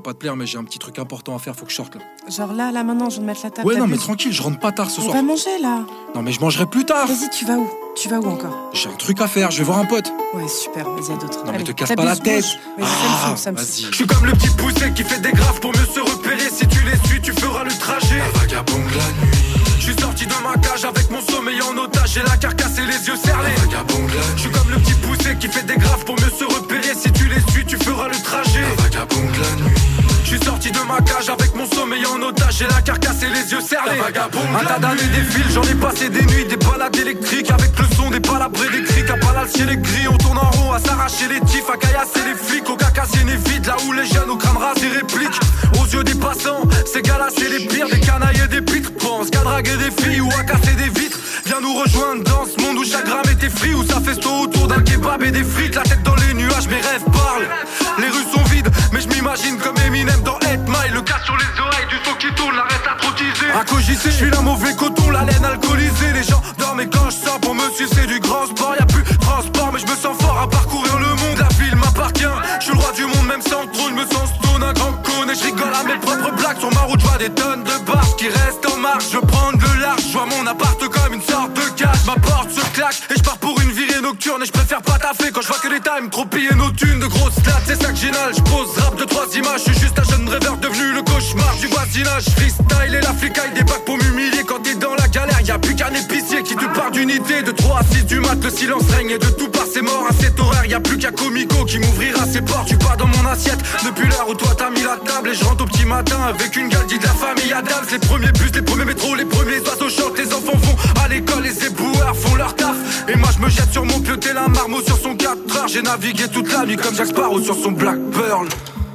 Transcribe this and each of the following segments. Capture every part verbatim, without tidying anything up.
pas te plaire, mais j'ai un petit truc important à faire, faut que je sorte là. Genre là, là maintenant, je viens de mettre la table. Ouais, non, t'abuses. mais tranquille, je rentre pas tard ce On soir. va manger là. Non, mais je mangerai plus tard. Vas-y, tu vas où? Tu vas où encore? J'ai un truc à faire, je vais voir un pote. Ouais, super, vas-y, à d'autres. Non, mais Allez, te casse t'abuses, pas la tête. bouge. Vas-y, Ah, ça me saoule, ça me vas-y. saoule. Je suis comme le petit poussé qui fait des graves pour mieux se repérer. Si tu les suis, tu feras le trajet. La vagabonde la nuit. Je suis sorti de ma cage avec mon sommeil en otage. J'ai la carcasse et les yeux serrés. La vagabonde la Je suis nuit. comme le petit poussé qui fait des graves pour mieux se repérer. Si tu les suis, tu feras le trajet. La vagabonde la nuit. Je suis sorti de ma cage avec mon sommeil en otage. J'ai la carcasse et les yeux serrés. La vagabonde Un la tas d'années nuit. défilent, j'en ai passé des nuits, des balades électriques avec le son des palabres et des crics. À Palal, ciel est gris, on tourne en rond à s'arracher les tifs, à caillasser les flics. Au cacassier n'est vide, là où les jeunes au crâne rasé répliquent. Aux yeux des passants, ces gars-là c'est les pires, des canailles et des pitres. Pense qu'à draguer des filles ou à casser des vitres. Viens nous rejoindre dans ce monde où chaque gramme était free, où ça festo autour d'un kebab et des frites. La tête dans les nuages, mes rêves parlent. Les rues sont vides, mais je m'imagine comme Eminem dans eight mile. Le cas sur les oreilles, du son qui tourne, la reste à trottiser. À cogiter, je suis la mauvais coton, la laine alcoolisée. Les gens dorment et quand je sors pour me suivre c'est du grand sport. Y'a plus de transport mais je me sens fort à parcourir le monde. La ville m'appartient, je suis le roi du monde même sans trône. Je me sens stone, un grand con et je rigole à mes propres blagues. Sur ma route je vois des tonnes de barres qui restent en marche. Je prends de large, je vois mon appart comme une sorte de cage. Ma porte se claque et je pars pour une virée nocturne. Et je préfère pas taffer quand je vois que les times trop piller nos thunes. De grosses stats, c'est ça que j'inhale. Je pose rap de trois images, je suis juste un jeune rêveur devenu le cauchemar du voisinage. Freestyle et la flicaille des bacs pour m'humilier. Quand t'es dans la galère, y'a plus qu'un épicier qui te part d'unité. De trois à six du mat, le silence règne et de tout part c'est mort. À cet horaire, y'a plus qu'un comico qui m'ouvrira ses portes. Tu pars dans mon assiette depuis l'heure où toi t'as mis la table. Et je rentre au petit matin avec une galerie de la famille Adams. Les premiers bus, les premiers métros, les premiers oiseaux chantent. Les enfants vont à l'école, les éboueurs font leur taf. Et moi je me jette sur mon pieuté, la marmot sur son quatre heures. J'ai navigué toute la nuit comme Jack Sparrow sur son Black Pearl.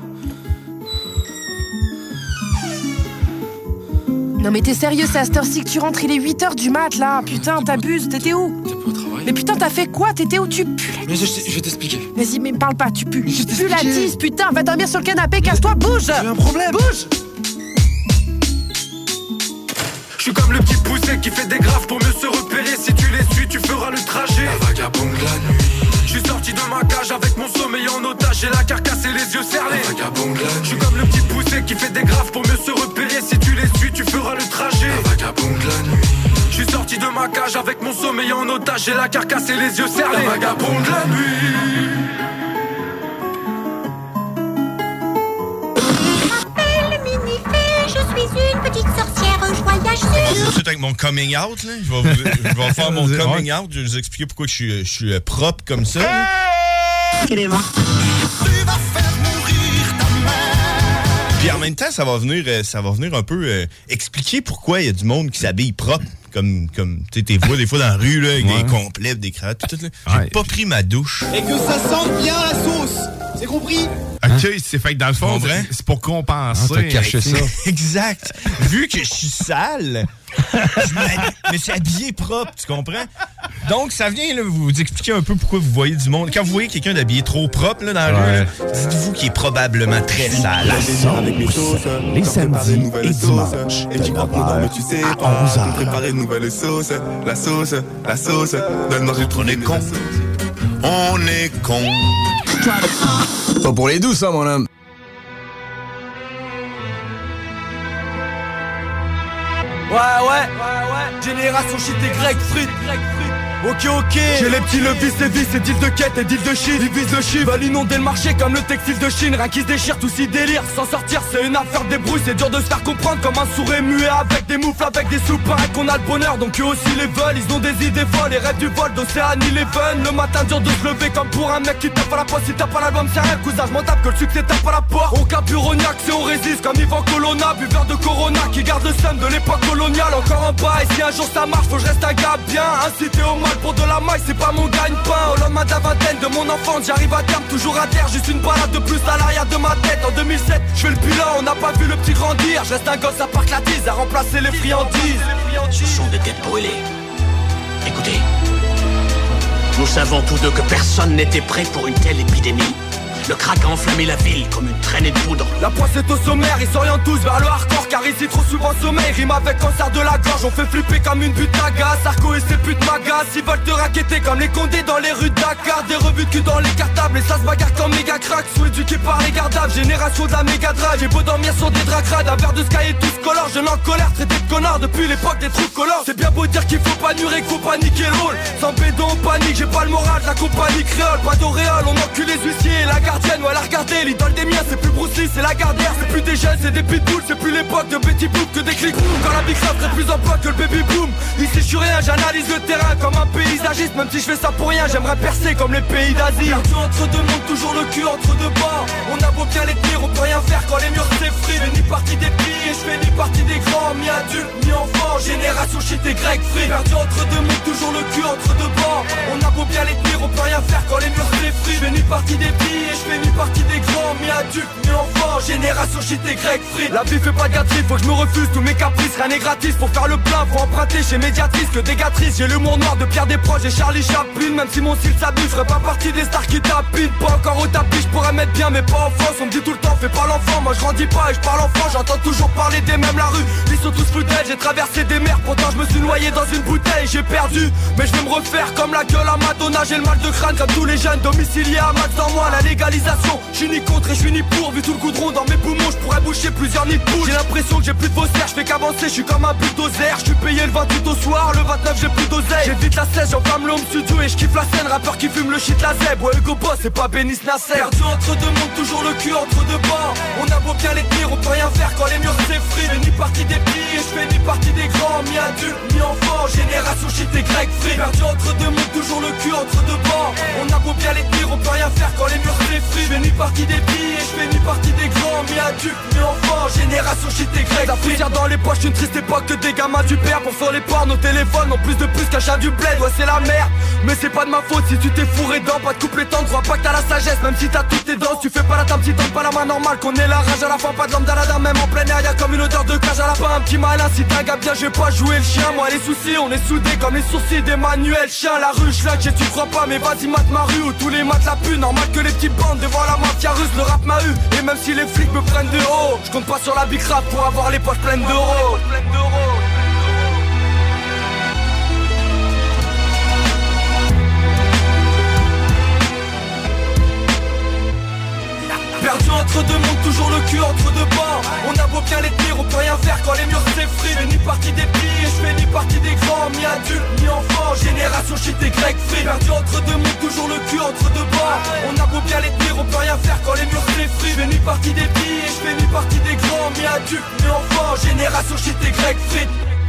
Non mais t'es sérieux, c'est à cette heure-ci que tu rentres, il est huit heures du mat là. Putain, t'abuses, t'étais où? T'es pas au travail. Mais putain, t'as fait quoi? T'étais où? Tu pues la Mais je, je vais t'expliquer. Vas-y, mais me parle pas, tu pues. Mais je Tu pues la t'expliquais. tisse, putain, va dormir sur le canapé, casse-toi, bouge! J'ai un problème. Bouge! Je suis comme le petit poussé qui fait des graves pour mieux se repérer. Si tu les suis, tu feras le trajet. La vagabonde la nuit. Je suis sorti de ma cage avec mon sommeil en otage. J'ai la carcasse et les yeux serrés. La vagabonde la Je suis nuit. comme le petit poussé qui fait des graves pour mieux se repérer. Si tu les suis, tu feras le trajet. La vagabonde la nuit. Je suis sorti de ma cage avec mon sommeil en otage. J'ai la carcasse et les yeux serrés. La vagabonde la nuit. Je suis une petite sorcière, je voyage sur... Tout de suite avec mon coming out, là. Je vais, vous- je vais faire mon coming out. Je vais vous expliquer pourquoi je suis, je suis euh, propre comme ça. là. Puis en même temps, ça va venir, euh, ça va venir un peu euh, expliquer pourquoi il y a du monde qui s'habille propre. Comme, comme tu sais, t'es vois des fois dans la rue, là, avec Ouais. des complets, des cravates, tout, tout, là. J'ai Ouais. pas pris ma douche. Et que ça sente bien la sauce. C'est compris? Ok, c'est fait que dans le fond, Comprends? c'est- c'est pour compenser. Ah, t'as caché ça. Exact. Vu que je suis sale, je me- me suis habillé propre, tu comprends? Donc, ça vient là, vous expliquer un peu pourquoi vous voyez du monde. Quand vous voyez quelqu'un d'habillé trop propre là, dans la Ouais. rue, là, dites-vous qu'il est probablement très sale. La sauce, les samedis et dimanches, Et tu crois que non, mais tu sais à pas onze heures. qu'on préparer une nouvelle sauce. La sauce, la sauce. Donne-moi j'ai trop On est de con. la sauce. On est con. Pas pour les doux, ça, mon homme. Ouais, ouais, ouais, ouais. Génération shit et grec, frites. Ok, ok. J'ai les petits levis, les vis, et deals de quête et deals de shit. Ils visent le chiffre, veulent inonder le marché comme le textile de Chine. Rien qui se déchire, tout s'y délire. S'en sortir, c'est une affaire de débrouille. C'est dur de se faire comprendre comme un sourd et muet avec des moufles, avec des soupes. Pareil qu'on a le bonheur, donc eux aussi les veulent. Ils ont des idées folles, les rêves du vol d'Océanie, les fun. Le matin, dur de se lever comme pour un mec qui tape à la poste. Si t'as pas l'album, c'est rien, cousin. Je m'en tape que le succès tape à la porte. On caburoniaque, c'est on résiste comme Yvan Colonna. Buveur de Corona qui garde le seum de l'époque coloniale. Encore en bas, et si un jour ça marche, faut que je reste un gars bien. Incité au mal pour de la maille, c'est pas mon gagne-pain. Au lendemain de la vingtaine de mon enfance, j'arrive à terme, toujours à terre. Juste une balade de plus à l'arrière de ma tête. En deux mille sept, je fais le bilan, on n'a pas vu le petit grandir. Je reste un gosse à parc la tise, à remplacer les friandises. Ce sont des têtes brûlées. Écoutez, nous savons tous deux que personne n'était prêt pour une telle épidémie. Le crack a enflammé la ville comme une traînée de poudre. La poisse est au sommaire, ils s'orientent tous vers le hardcore. Car ici trop souvent sommeil rime avec cancer de la gorge. On fait flipper comme une butte à gaz. Sarko et ses putes magas, ils veulent te raqueter comme les condés dans les rues de Dakar. Des revues de cul dans les cartables et ça se bagarre comme méga crack. Sous éduqué par les gardables, génération de la méga drague. J'ai beau dormir sur des draps crades, un verre de sky et tous color. Je l'en colère, traité de connard depuis l'époque des trous colors. C'est bien beau dire qu'il faut pas nurer, qu'il faut paniquer l'ôle. Sans bédon on panique, j'ai pas le moral de la compagnie créole. Pas d'auréole, on encule les huissiers et la gardienne. Ouais la regardez, l'idole des miens c'est plus Bruce Lee, c'est la gardière. C'est plus des jeunes, c'est des pitbulls, c'est plus l'époque de Betty Boop que des clics. Quand la big rap serait plus en poids que le baby boom. Ici je suis rien, j'analyse le terrain comme un paysagiste. Même si je fais ça pour rien, j'aimerais percer comme les pays d'Asie. Perdu entre deux mondes, toujours le cul entre deux bords. On a beau bien les tenir, on peut rien faire quand les murs s'effritent. Je fais ni partie des petits et je fais ni partie des grands. Ni adulte, ni enfant, génération shit et grec free. Perdu entre deux mondes, toujours le cul entre deux bords. On a beau bien les tenir, on peut rien faire quand les murs s'effritent. Je fais ni partie des petits et je fais ni partie des grands. Ni adulte, ni enfant, génération shit et grec free. La vie fait pas de gâterie, faut que je me refuse tous mes caprices. Rien n'est gratis, pour faire le plein, faut emprunter chez Médiatrice que des gâteries. J'ai l'humour noir de Pierre Desproges et Charlie Chaplin. Même si mon style s'abuse, je ferais pas partie des stars qui tapinent. Pas encore au tapis, je pourrais mettre bien mais pas en France. On me dit tout le temps, fais pas l'enfant, moi je grandis pas et je parle enfant. J'entends toujours parler des mêmes la rue, ils sont tous foutés. J'ai traversé des mers, pourtant je me suis noyé dans une bouteille. J'ai perdu, mais je vais me refaire comme la gueule à Madonna. J'ai le mal de crâne comme tous les jeunes domiciliés à max dans moi. La légalisation, je suis ni contre et je suis ni pour. Vu tout le goudron dans mes poumons, je pourrais boucher plusieurs nids de poules. J'ai l'impression que j'ai plus de faussaires, je fais qu'avancer, je suis comme un bulldozer. Je suis payé le vingt-huit au soir, le vingt-neuf j'ai plus d'oseille. J'évite la seize, j'enflamme le home studio et je kiffe la scène. Rappeur qui fume le shit la zèbre, ouais Hugo Boss c'est pas Bénis Nasser. Perdu entre deux mondes, toujours le cul entre deux bords. On a beau bien les tenir, on peut rien faire quand les murs s'effritent. Je fais ni partie des petits et je fais ni partie des grands. Ni adulte, ni enfant, génération shit et grec free. Perdu entre deux mondes, toujours le cul entre deux bords. On a beau bien les tenir, on peut rien faire quand les murs s'effritent. Je fais ni partie des petits et je fais ni partie des grands. Ni adulte, ni enfant, génération shit et grec. La poussière dans les poches, une triste époque que des gamins du père. Pour faire les ports, nos téléphones ont plus de plus qu'un chat du bled. Ouais c'est la merde, mais c'est pas de ma faute si tu t'es fourré dedans. Pas de couple temps, crois pas que t'as la sagesse. Même si t'as toutes tes dents, tu fais pas la table, tu tentes pas la main normale. Qu'on ait la rage à la fin, pas de lambda, même en plein air. Y'a comme une odeur de cage à la fin, un petit malin. Si t'as un gars bien, je vais pas jouer le chien. Moi les soucis, on est soudés comme les sourcils d'Emmanuel Chien. La rue, j'l'ai, tu crois pas, mais vas-y mate ma rue. Où tous les maths la pu, normal que les petites bandes devant la mafia russe. Le rap m'a eu, et même si les flics me prennent de haut, je compte pas sur la big rap pour avoir les poches pleines d'euros. Perdu entre deux mondes, toujours le cul entre deux bords. On a beau bien les tenir, on peut rien faire quand les murs s'effritent. Je fais ni partie des petits et je fais ni partie des grands. Ni adulte, ni enfant, génération shit et grec free. Perdu entre deux mondes, toujours le cul entre deux bords. On a beau bien les tenir, on peut rien faire quand les murs s'effritent. Je fais ni partie des petits et je fais ni partie des grands. Ni adulte, ni enfant, génération shit et grec free.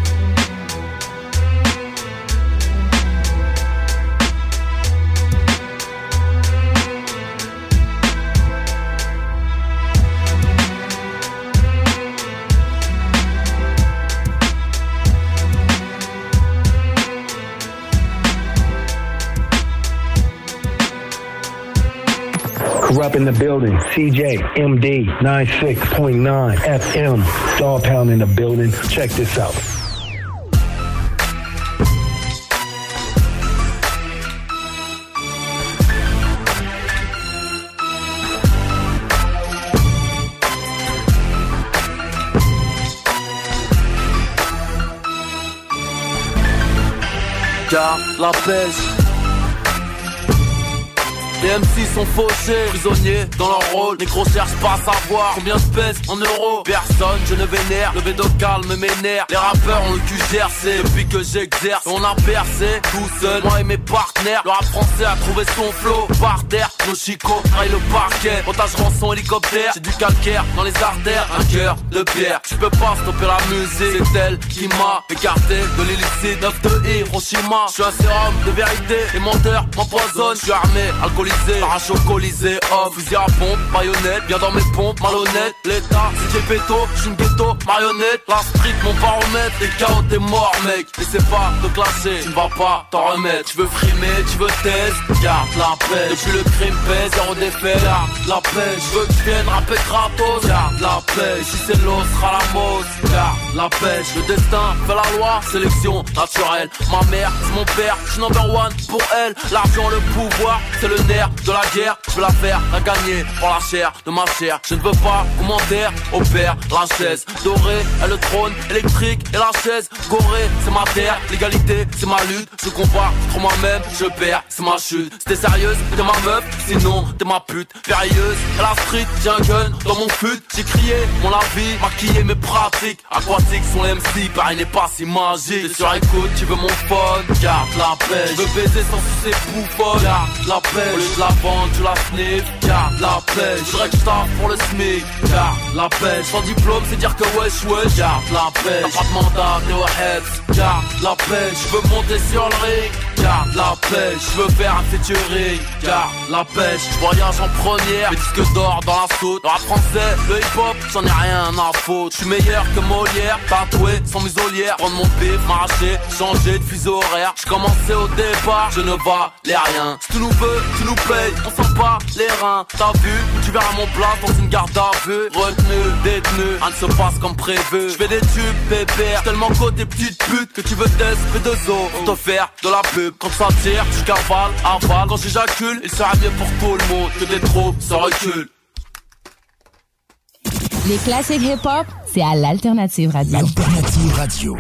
Corrupt in the building, C J, M D, ninety-six point nine F M, Dog Pound in the building. Check this out. Garde la pêche. Les M C sont fauchés, prisonniers dans leur rôle. Négro cherche pas à savoir combien je pèse en euros. Personne, je ne vénère, le bédo calme m'énerve. Les rappeurs ont le cul gercé depuis que j'exerce. On a percé tout seul, moi et mes partenaires. Le rap français a trouvé son flow par terre. Nos chicots raillent le parquet. Otage rançon hélicoptère, j'ai du calcaire dans les artères. Un cœur de pierre, je peux pas stopper la musique. C'est elle qui m'a écarté de l'illicite. neuf de Hiroshima, je suis un sérum de vérité. Les menteurs m'empoisonnent, je suis armé, alcoolisé. Parachute colisé, homme, fusil à pompe, baïonnette, bien dans mes pompes, malhonnête. L'état, c'est j'ai péto, j'suis une ghetto, marionnette. La street, mon baromètre, les K O t'es mort mec. Essaie pas de clasher, tu ne vas pas t'en remettre. Tu veux frimer, tu veux test, garde la paix. Depuis le crime pèse, zéro défait, garde la paix. Je veux que tu viennes rapper gratos, garde la paix. Ici c'est l'os, sera la mose, garde la pêche. Le destin fait la loi, sélection naturelle. Ma mère, c'est mon père, j'suis number one pour elle. L'argent, le pouvoir, c'est le nerf. faire de la guerre, je veux la faire, la gagner pour la chair de ma chair. Je ne veux pas commentaire, opère la chaise dorée, et le trône électrique et la chaise gorée. C'est ma terre, l'égalité, c'est ma lutte. Je combats contre moi-même, je perds, c'est ma chute. Si t'es sérieuse, t'es ma meuf, sinon t'es ma pute. Périlleuse, à la street, j'ai un gun dans mon fut. J'ai crié mon avis, maquillé mes pratiques. Aquatiques sont les M C, pareil n'est pas si magique. T'es sur écoute, tu veux mon phone, garde la paix. Je veux baiser sans sucer bouffonne, garde la paix. Au lieu de la vendre, tu la sniff, garde la paix. Je voudrais que je taffe pour le SMIC, garde la paix. Sans diplôme, c'est dire que wesh wesh, garde la paix. T'as pas de mandat, t'es au heads, garde la paix. Je veux monter sur le ring, garde la paix. Je veux faire un featuring, garde la pêche. Je voyage en première, mes disques d'or dans la saute. Le rap français, le hip-hop, j'en ai rien à foutre. Je suis meilleur que Molière, tatoué sans muselière. Prendre mon bif, m'arracher, changer de fuseau horaire. Je commençais au départ, je ne valais rien. Si tu nous veux, tu nous payes, on sent pas les reins. T'as vu, tu verras mon place dans une garde à vue. Retenu, détenu, rien ne se passe comme prévu. Je fais des tubes, pépère, tellement côté petite pute que tu veux test P deux O pour te faire de la pub. Quand ça tire, tu cavales, avale. Quand j'éjacule, il sera mieux pour tout le monde que des trop se reculent. Les classiques hip-hop, c'est à l'Alternative Radio. L'Alternative Radio.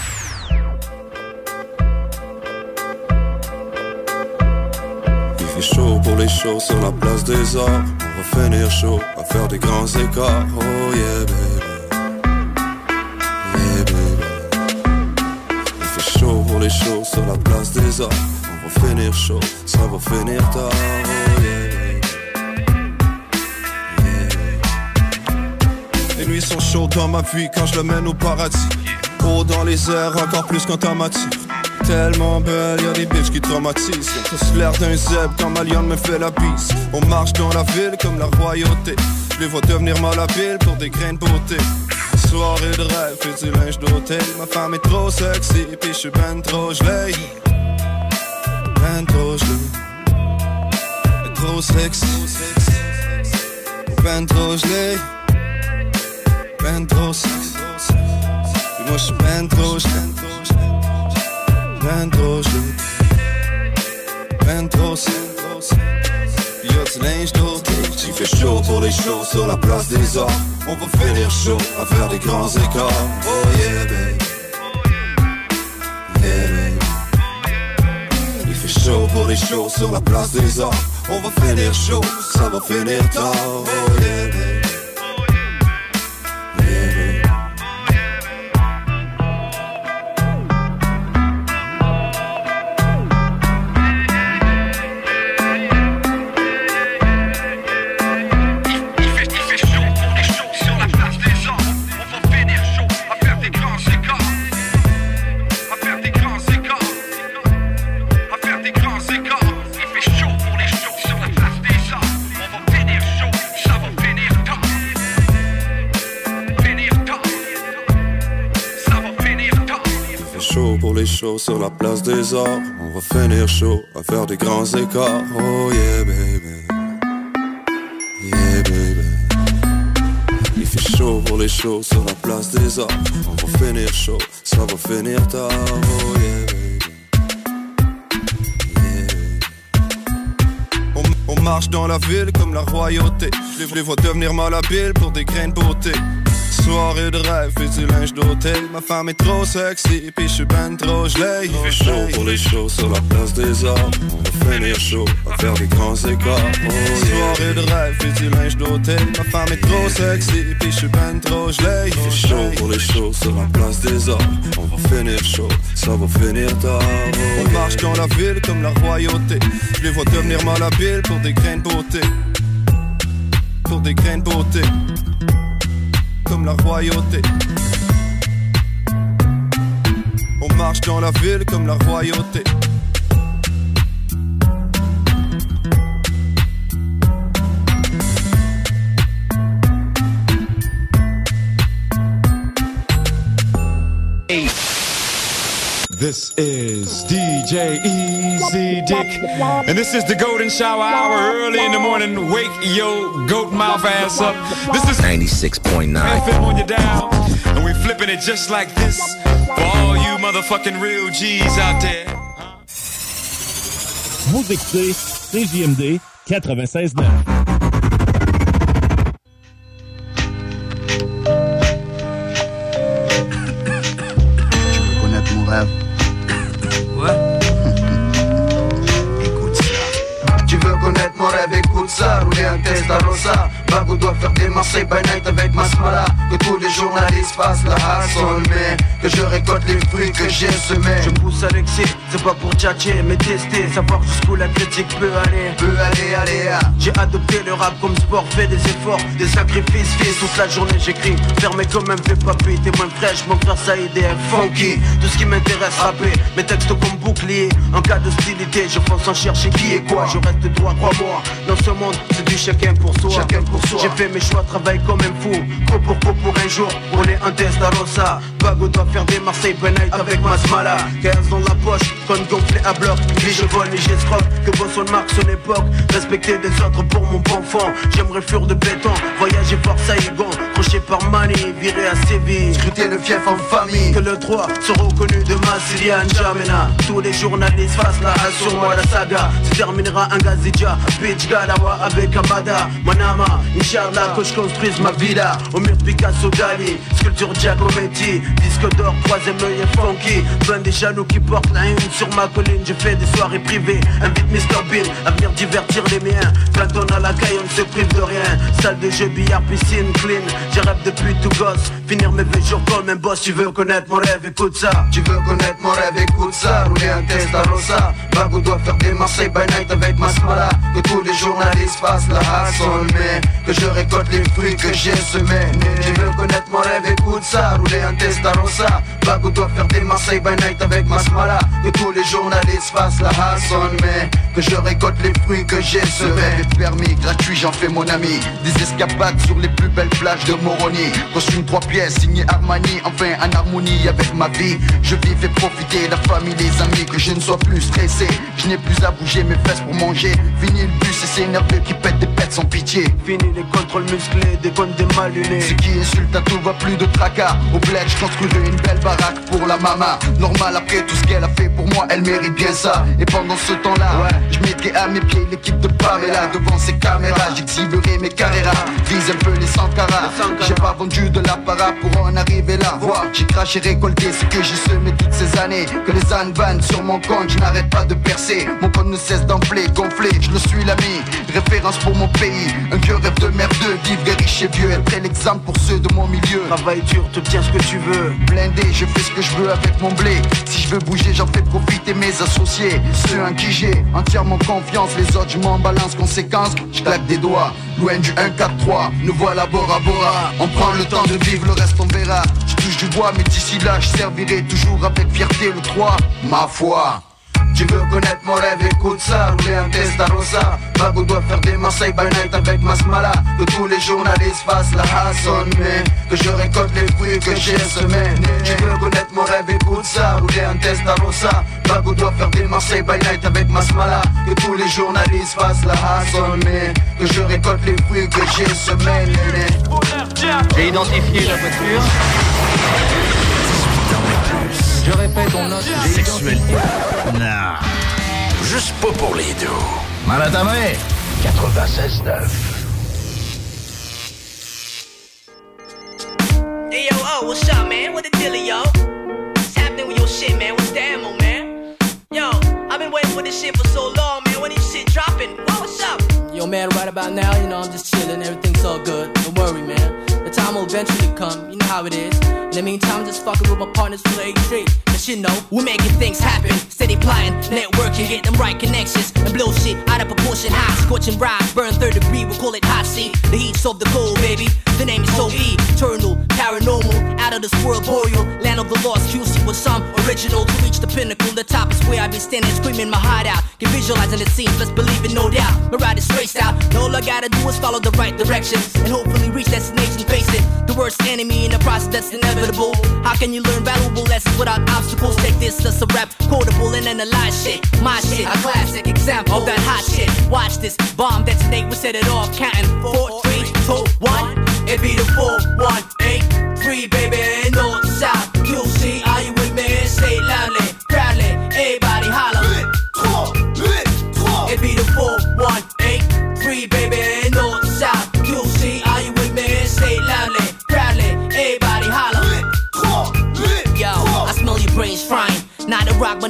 Il fait chaud pour les shows sur la place des arts. On va finir chaud à faire des grands écarts. Oh yeah baby, yeah baby. Il fait chaud pour les shows sur la place des arts. On va finir chaud, ça va finir tard. Oh yeah. Les nuits sont chaudes dans ma vie quand je le mène au paradis. Haut dans les airs, encore plus quand t'as m'attire. Tellement belle, y'a des bitches qui traumatisent. Y'a tous l'air d'un zèbre quand ma lionne me fait la bise. On marche dans la ville comme la royauté. Je les vois devenir malhabiles pour des grains de beauté. Soirée de rêve, fais du linge d'hôtel. Ma femme est trop sexy, pis je suis ben trop gelé. Ben trop gelé. Trop sexy. Ben trop gelé. Ben trop sexy. Puis moi j'suis ben trop gelé. Ben trop gelé. Ben trop sexy. Puis y'a du linge d'hôtel. Il fait chaud pour les shows sur la place des arts. On va finir chaud à faire des grands écarts. Oh yeah baby, yeah baby. Il fait chaud pour les shows sur la place des arts. On va finir chaud, ça va finir tard. Oh yeah baby. Sur la place des arts, on va finir chaud à faire des grands écarts. Oh yeah baby, yeah baby. Il fait chaud pour les shows sur la place des arts. On va finir chaud, ça va finir tard. Oh yeah baby, yeah baby. On, on marche dans la ville comme la royauté. Je les, je les vois devenir malhabiles pour des grains de beauté. Soirée de rêve, fais du linge d'hôtel. Ma femme est trop sexy, pis je suis ben trop gelé. Il fait chaud pour les shows sur la place des arts. On va finir chaud à faire des grands écarts. Oh, soirée de rêve, fais du linge d'hôtel. Ma femme est trop sexy, pis je suis ben trop gelé. Il fait chaud pour les shows sur la place des arts. On va finir chaud, ça va finir tard. Oh, on marche dans la ville comme la royauté. Je les vois devenir malhabiles pour des grains de beauté. Pour des grains de beauté. Comme la royauté. On marche dans la ville comme la royauté. This is D J Easy Dick, and this is the Golden Shower Hour. Early in the morning, wake your goat mouth ass up. This is ninety-six point nine F M on your dial, and we flipping it just like this for all you motherfucking real G's out there. Vous écoutez C J M D quatre-vingt-seize neuf. Connaître mon rêve. Ouais. Écoute ça. Tu veux connaître mon rêve, écoute ça. Rouler un Testarossa. Bago doit faire des Marseille by night avec Masmala. Que tous les journalistes fassent la hassole, mais que je récolte les fruits que j'ai semés. Je pousse à l'excès, c'est pas pour tchatcher mais tester. Savoir jusqu'où la critique peut aller. Peut aller, aller, ah. J'ai adopté le rap comme sport, fait des efforts, des sacrifices, fils. Toute la journée j'écris, fermé comme un vieux papy. T'es moins fraîche, mon frère Saïd est funky. Tout ce qui m'intéresse, rapper, mes textes comme bouclier. En cas d'hostilité, je fonce en chercher qui est quoi. Je reste droit, crois-moi, dans ce monde, c'est du chacun pour soi. Chacun pour soi. J'ai fait mes choix, travaille comme un fou. Coup pour coup pour un jour, rouler un Testarossa. Bago doit faire des Marseille by night avec Masmala. quinze dans la poche, conne gonflé à bloc. Puis je vole et j'escroque, que Bosson marque son époque. Respecter des autres pour mon bon fond. J'aimerais fuir de béton, voyager par Saïgon. Croché par Mani, viré à Séville. Scruter le fief en famille. Que le droit soit reconnu de Massilian Jamena. Tous les journalistes fassent la hache sur moi, la saga se terminera un Gazidja, Bitch Galawa avec Abada. Manama, Inch'Allah que je construise ma villa. Au mur Picasso Dali, sculpture Giacometti. Disque d'or, troisième œil et funky. vingt des jaloux qui portent la une sur ma colline. Je fais des soirées privées, invite mister Bean à venir divertir les miens. vingt tonnes à la caille, on ne se prive de rien. Salle de jeu, billard, piscine, clean. J'ai rêve depuis tout gosse, finir mes vieux jours comme un boss. Tu veux connaître mon rêve, écoute ça. Tu veux connaître mon rêve, écoute ça. Rouler un Testarossa. Bago doit faire des Marseille by night avec Masmala. Que tous les journalistes fassent la hassole, mais que je récolte les fruits que j'ai semés. Tu veux connaître mon rêve, écoute ça. Rouler un Testarossa. Bago doit faire des Marseille by night avec Masmala. Que tous les journalistes fassent la hassole, mais que je récolte les fruits que j'ai semés. Les permis gratuits, j'en fais mon ami. Des escapades sur les plus belles plages de Moroni. Costume trois pièces, signé Armani. Enfin en harmonie avec ma vie. Je vis, fais profiter la famille, les amis. Que je ne sois plus stressé. Je n'ai plus à bouger mes fesses pour manger. Fini le bus et c'est nerveux qui pète des pètes sans pitié. Fini les contrôles musclés, des comptes des mal lunés. Ce qui insulte à tout va plus de tracas. Au bled je construirai une belle baraque pour la mama. Normal après tout ce qu'elle a fait pour moi, elle mérite bien ça. Et pendant ce temps-là, ouais, je mettrai à mes pieds l'équipe de Pamela. Devant ses caméras, j'exhiberai mes carreras. Vise un peu les Sankara. J'ai pas vendu de l'apparat pour en arriver là. Vois, j'ai craché, récolté ce que j'ai semé toutes ces années. Que les ânes vannent sur mon compte, je n'arrête pas de percer. Mon compte ne cesse d'enfler, gonfler, je le suis l'ami. Référence pour mon pays, un vieux rêve de merdeux. Vivre des riches et vieux, être l'exemple pour ceux de mon milieu. Travail dur, te tiens ce que tu veux. Blindé, je fais ce que je veux avec mon blé. Si je veux bouger, j'en fais profiter mes associés. Ceux en qui j'ai entièrement confiance. Les autres, je m'en balance, conséquence, je claque des doigts. Loin du un quatre trois, nous voilà Bora Bora. On prend le temps de vivre, le reste on verra. Je touche du bois, mais d'ici là, je servirai toujours avec fierté le trois. Ma foi. Tu veux connaître mon rêve, écoute ça. Rouler un Testarossa. Bago doit faire des Marseille by night avec Masmala. Que tous les journalistes fassent la hassole, mais que je récolte les fruits que j'ai semés. Tu veux connaître mon rêve, écoute ça. Rouler un Testarossa. Bago doit faire des Marseille by night avec Masmala. Que tous les journalistes fassent la hassole, mais que je récolte les fruits que j'ai semés. J'ai identifié la voiture. Je répète, on note sexualité. Non. Juste pas pour les deux. Mal à ta main. quatre-vingt-seize neuf. Hey yo, oh, what's up, man? What the deal, yo? What's happening with your shit, man? What's the ammo, man? Yo, I've been waiting for this shit for so long, man. When this shit dropping? Whoa, what's up? Yo, man, right about now, you know, I'm just chilling. Everything's all good. Don't worry, man. The time will eventually come. You know how it is. In the meantime, I'm just fucking with my partners for the eight straight. Cause you know, we're making things happen. Steady plotting, networking, get them right connections. And blow shit out of proportion. High, scorching rhymes, burn third degree. We'll call it hot seat. The heat's of the cold, baby. The name is so eternal, paranormal, out of this world, boreal. Land of the lost, Q C with some original. To reach the pinnacle, the top is where I be standing, screaming my heart out. Can visualize in the scenes, let's believe it, no doubt. My ride is straight out. And all I gotta do is follow the right directions. And hopefully reach destination, face it. The worst enemy in the process that's inevitable. How can you learn valuable lessons without obstacles? Take this as a rap, quotable and analyze shit. My shit, a classic example of that hot shit. Watch this bomb detonate, we set it off, counting four, three, two, one. It be the four, one, eight, three, baby, north, south. Q C, are you with me? Say it loudly, proudly, everybody holler. It be the four, one, eight,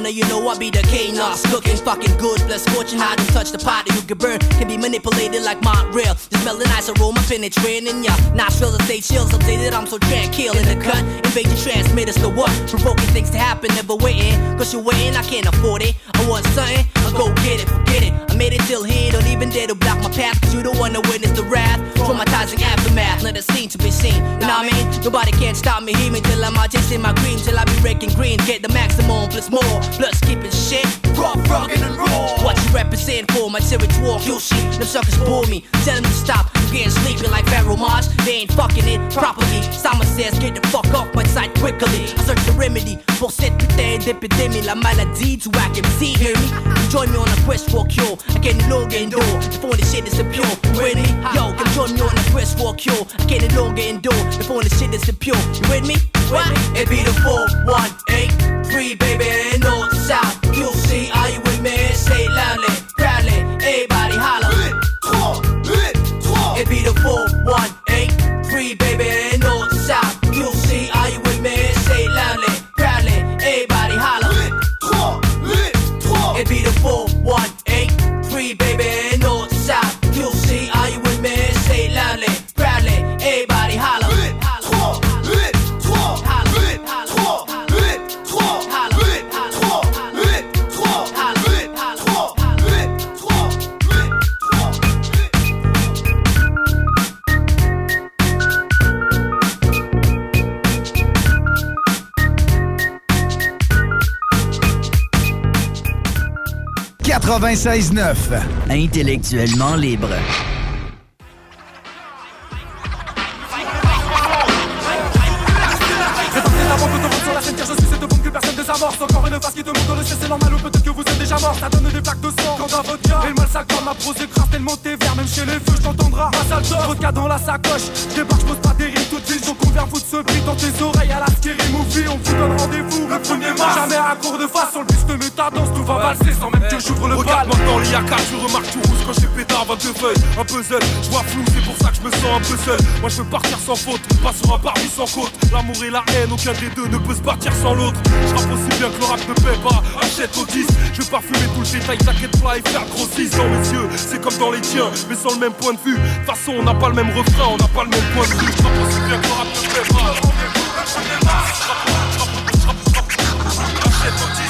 corner, you know I be the K-Nos. Cooking fucking good, plus fortune how to touch the pot that you can burn. Can be manipulated like Montreal. You smell the nice aroma penetrating ya. Nostrils and stay chills, updated, I'm so tranquil in the cut. Invade your transmitters to what? Provoking things to happen, never waiting. Cause you're waiting, I can't afford it. I want something, I'll go get it, forget it. I made it till here, don't even dare to block my path. Cause you don't wanna witness the wrath. Traumatizing aftermath, let it seem to be seen. You know what I mean? Nobody can stop me, hear me till I'm out chasing my cream. Till I be raking green, get the maximum plus more. Plus keeping shit, raw, rugged and raw. What you represent for my territory, kill shit. Them suckers bore me, tell them to stop. I'm getting sleepy like Pharaoh Mars. They ain't fucking it properly. Simon says get the fuck off my side quickly. I search the remedy pour cette putain d'épidémie. La maladie du whack M C, hear me? Join me on a quest for cure. I can't no longer endure. Before this shit is pure, you with me? Yo, come join me on a quest for cure. I can't no longer endure. Before this shit is pure, you with me? What? It be the four one eight three, baby, north south. You see, are you with me? Say loudly, proudly, everybody holler. It be the four one eight three, baby, north south. You see, are you with me? Say loudly, proudly, everybody holler. It be the four one eight three, baby, north south. You see, are you with me? Say loudly, proudly, everybody holler. quatre-vingt-seize neuf. Intellectuellement libre. Encore une phase qui te montre dans le ciel, c'est normal ou peut-être que vous êtes déjà mort. Ça donne des flaques de sang quand dans votre cas. Et le mal ça comme ma prose écrase tellement t'es vert. Même chez les feux je t'entendras. Ma sale tort, vodka dans la sacoche. Je débarque, je pose pas des rimes toute ville. Donc on vient foutre ce prix dans tes oreilles à la scary movie. On vous donne rendez-vous le premier mars. Jamais à court de face, on le buste met ta danse. Tout va valser sans même que j'ouvre le bal. Regarde maintenant l'I A quatre, tu remarques tout rouge quand j'ai pétard vingt-deux feuilles. Un puzzle, je vois flou, c'est pour ça que je me sens un peu seul. Moi je veux partir sans faute, pas sur un parvis sans côte. L'amour et la haine, aucun des deux ne peut se partir sans l'autre. Je rappe aussi bien que le rap ne paie pas. Achète au dix, je vais parfumer tout le détail, t'inquiète pas et faire grossisse dans mes yeux. C'est comme dans les tiens, mais sans le même point de vue. De toute façon on n'a pas le même refrain, on n'a pas le même point de vue. Je rappe aussi bien que le rap ne paie pas. Achète au dix.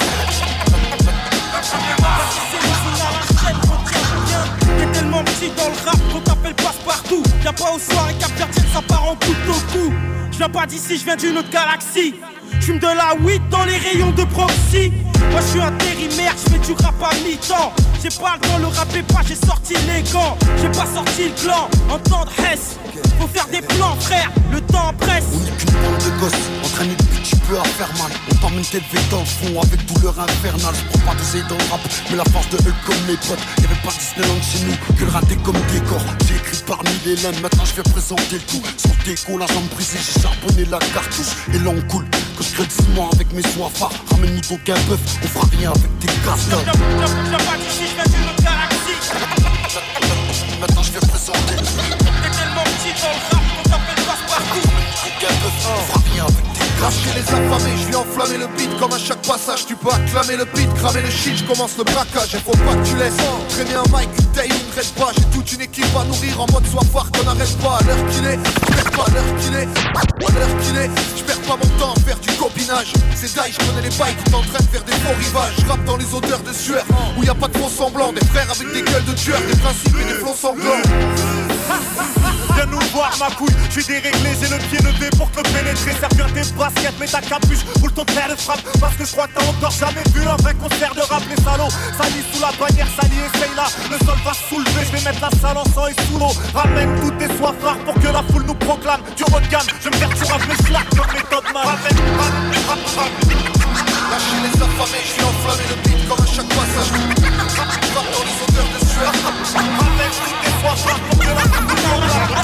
T'es tellement petit dans le rap qu'on t'appelle passe-partout. Viens pas au soir et capteur tienne, ça part en couteau au cou. Je viens pas d'ici, je viens d'une autre galaxie. J'fume de la weed dans les rayons de proxy. Moi je suis intérimaire, je fais du rap à mi-temps. J'ai pas le temps, le rap est pas, j'ai sorti les gants. J'ai pas sorti le clan, entendre Hess. Faut faire des plans frère, le temps presse. On n'est qu'une bande de gosses, entraînés depuis tu peux à faire mal. On t'emmène t'élever dans le fond avec douleur infernale. Je prends pas d'oseille dans le rap, mais la force de eux comme mes potes. Y'avait pas Disneyland chez nous, que le raté comme décor. J'ai écrit parmi les laines, maintenant je vais présenter le tout. Sans déco, la jambe brisée, j'ai charbonné la cartouche. Et là on coule, que je crée de ciment avec mes soins phares. Ramène-nous donc un bœuf, on fera rien avec tes casques. Viens pas d'ici, je viens d'une autre galaxie. Maintenant je vais présenter. T'es tellement petit dans le rap qu'on t'appelle passe-partout. Donc un bœuf, on fera rien avec tes casques. Chez les affamés, je viens enflammer le beat. Comme à chaque passage, tu peux acclamer le beat. Cramer le shit, je commence le braquage. Et faut pas que tu laisses traîner un mic, une taille ou une reste pas. J'ai toute une équipe à nourrir en mode soifard qu'on n'arrête pas. À l'heure qu'il est, je perds pas à l'heure qu'il est. À l'heure qu'il est, je perds pas mon temps à faire du copinage. C'est die, je connais les bails tout en train de faire des faux rivages. Je rappe dans les odeurs de sueur, où y a pas de faux semblants. Des frères avec des gueules de tueurs, des principes et des flots sanglants. Viens nous voir ma couille, je suis déréglé, j'ai le pied levé pour te pénétrer. Servir tes baskets, mets ta capuche, roule ton terre de frappe. Parce que je crois que t'as encore jamais vu un vrai concert de rap. Les salauds, salis sous la bannière, salis essaye là. Le sol va se soulever, je vais mettre la salle en sang et sous l'eau. Ramène toutes tes soifards pour que la foule nous proclame. Du haut de gamme, je me faire du rap, mais slack comme les top man. Ramène, rap, rap, rap. Lâchez les affamés, je viens enflammer le beat comme à chaque passage. Rap dans les odeurs de sueur. Ramène toutes tes soifards pour que la foule nous proclame.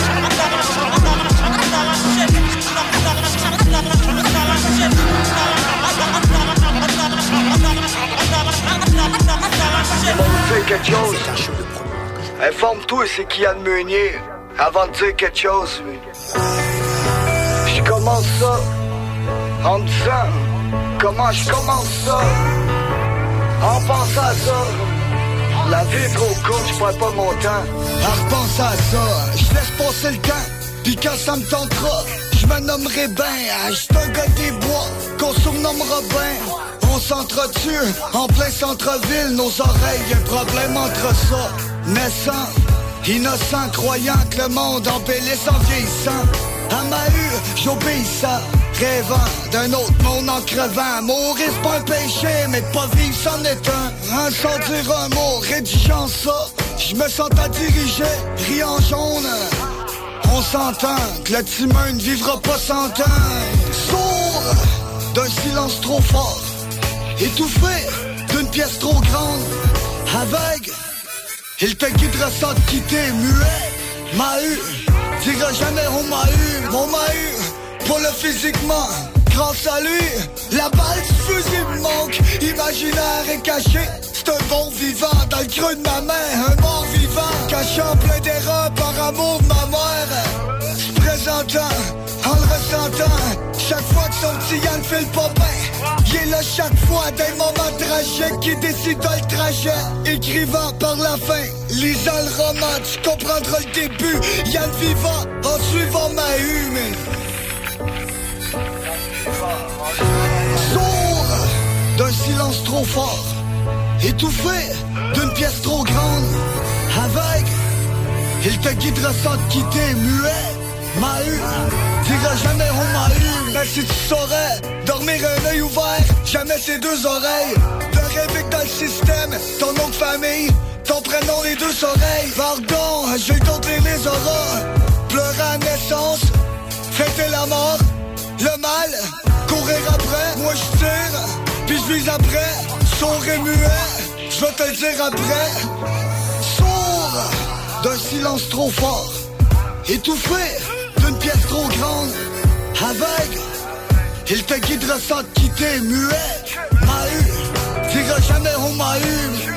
On veut dire quelque chose. Informe-toi c'est qui Yann Meunier avant de dire quelque chose. Je commence ça en disant comment je commence ça? En pensant à ça, la vie est trop courte, je perds pas mon temps. En repensant à ça, je laisse passer le temps. Pis quand ça me tentera, je me nommerai ben. J'suis un gars des bois, qu'on surnommera ben. On s'entretue, en plein centre-ville, nos oreilles, y'a un problème entre ça. Naissant, innocent, croyant que le monde embellisse en vieillissant. À ma hue, j'obéissant, rêvant d'un autre monde en crevant. Mourir c'est pas un péché, mais de pas vivre c'en est un. Un sans dire un mot, rédigeant ça, je me sens à diriger, riant jaune. On s'entend que l'être humain ne vivra pas cent ans. Sourd d'un silence trop fort, étouffé d'une pièce trop grande. Aveugle, il te guidera sans te quitter, muet. Mahut, dira jamais on m'a eu, on m'a eu, pas le physiquement. Grâce à lui, la balle du fusil me manque. Imaginaire et caché, c'est un bon vivant dans le creux de ma main, un mort vivant. Caché en plein d'erreurs par amour de ma mère. Se présentant, en le ressentant, chaque fois que son petit Yann fait le pas bien. Il est là chaque fois des moments tragiques qui décident le trajet. Écrivant par la fin, lisant le roman, tu comprendras le début. Yann vivant en suivant ma hume. Sourd d'un silence trop fort, étouffé d'une pièce trop grande. Aveugle, il te guidera sans te quitter, muet. Mahut, dira jamais on m'a eu. Mais si tu saurais dormir un œil ouvert, jamais ses deux oreilles. De rêver que dans le système, ton nom de famille, ton prénom les deux oreilles. Pardon, j'ai compté les auras. Pleurer à naissance, fêter la mort, le mal, courir après. Moi je tire, puis je vise après. Sourd et muet, je vais te le dire après. Sourd d'un silence trop fort, étouffé d'une pièce trop grande. Aveugle, il te guidera sans te quitter, muet. Mahut, dira jamais on m'a eu.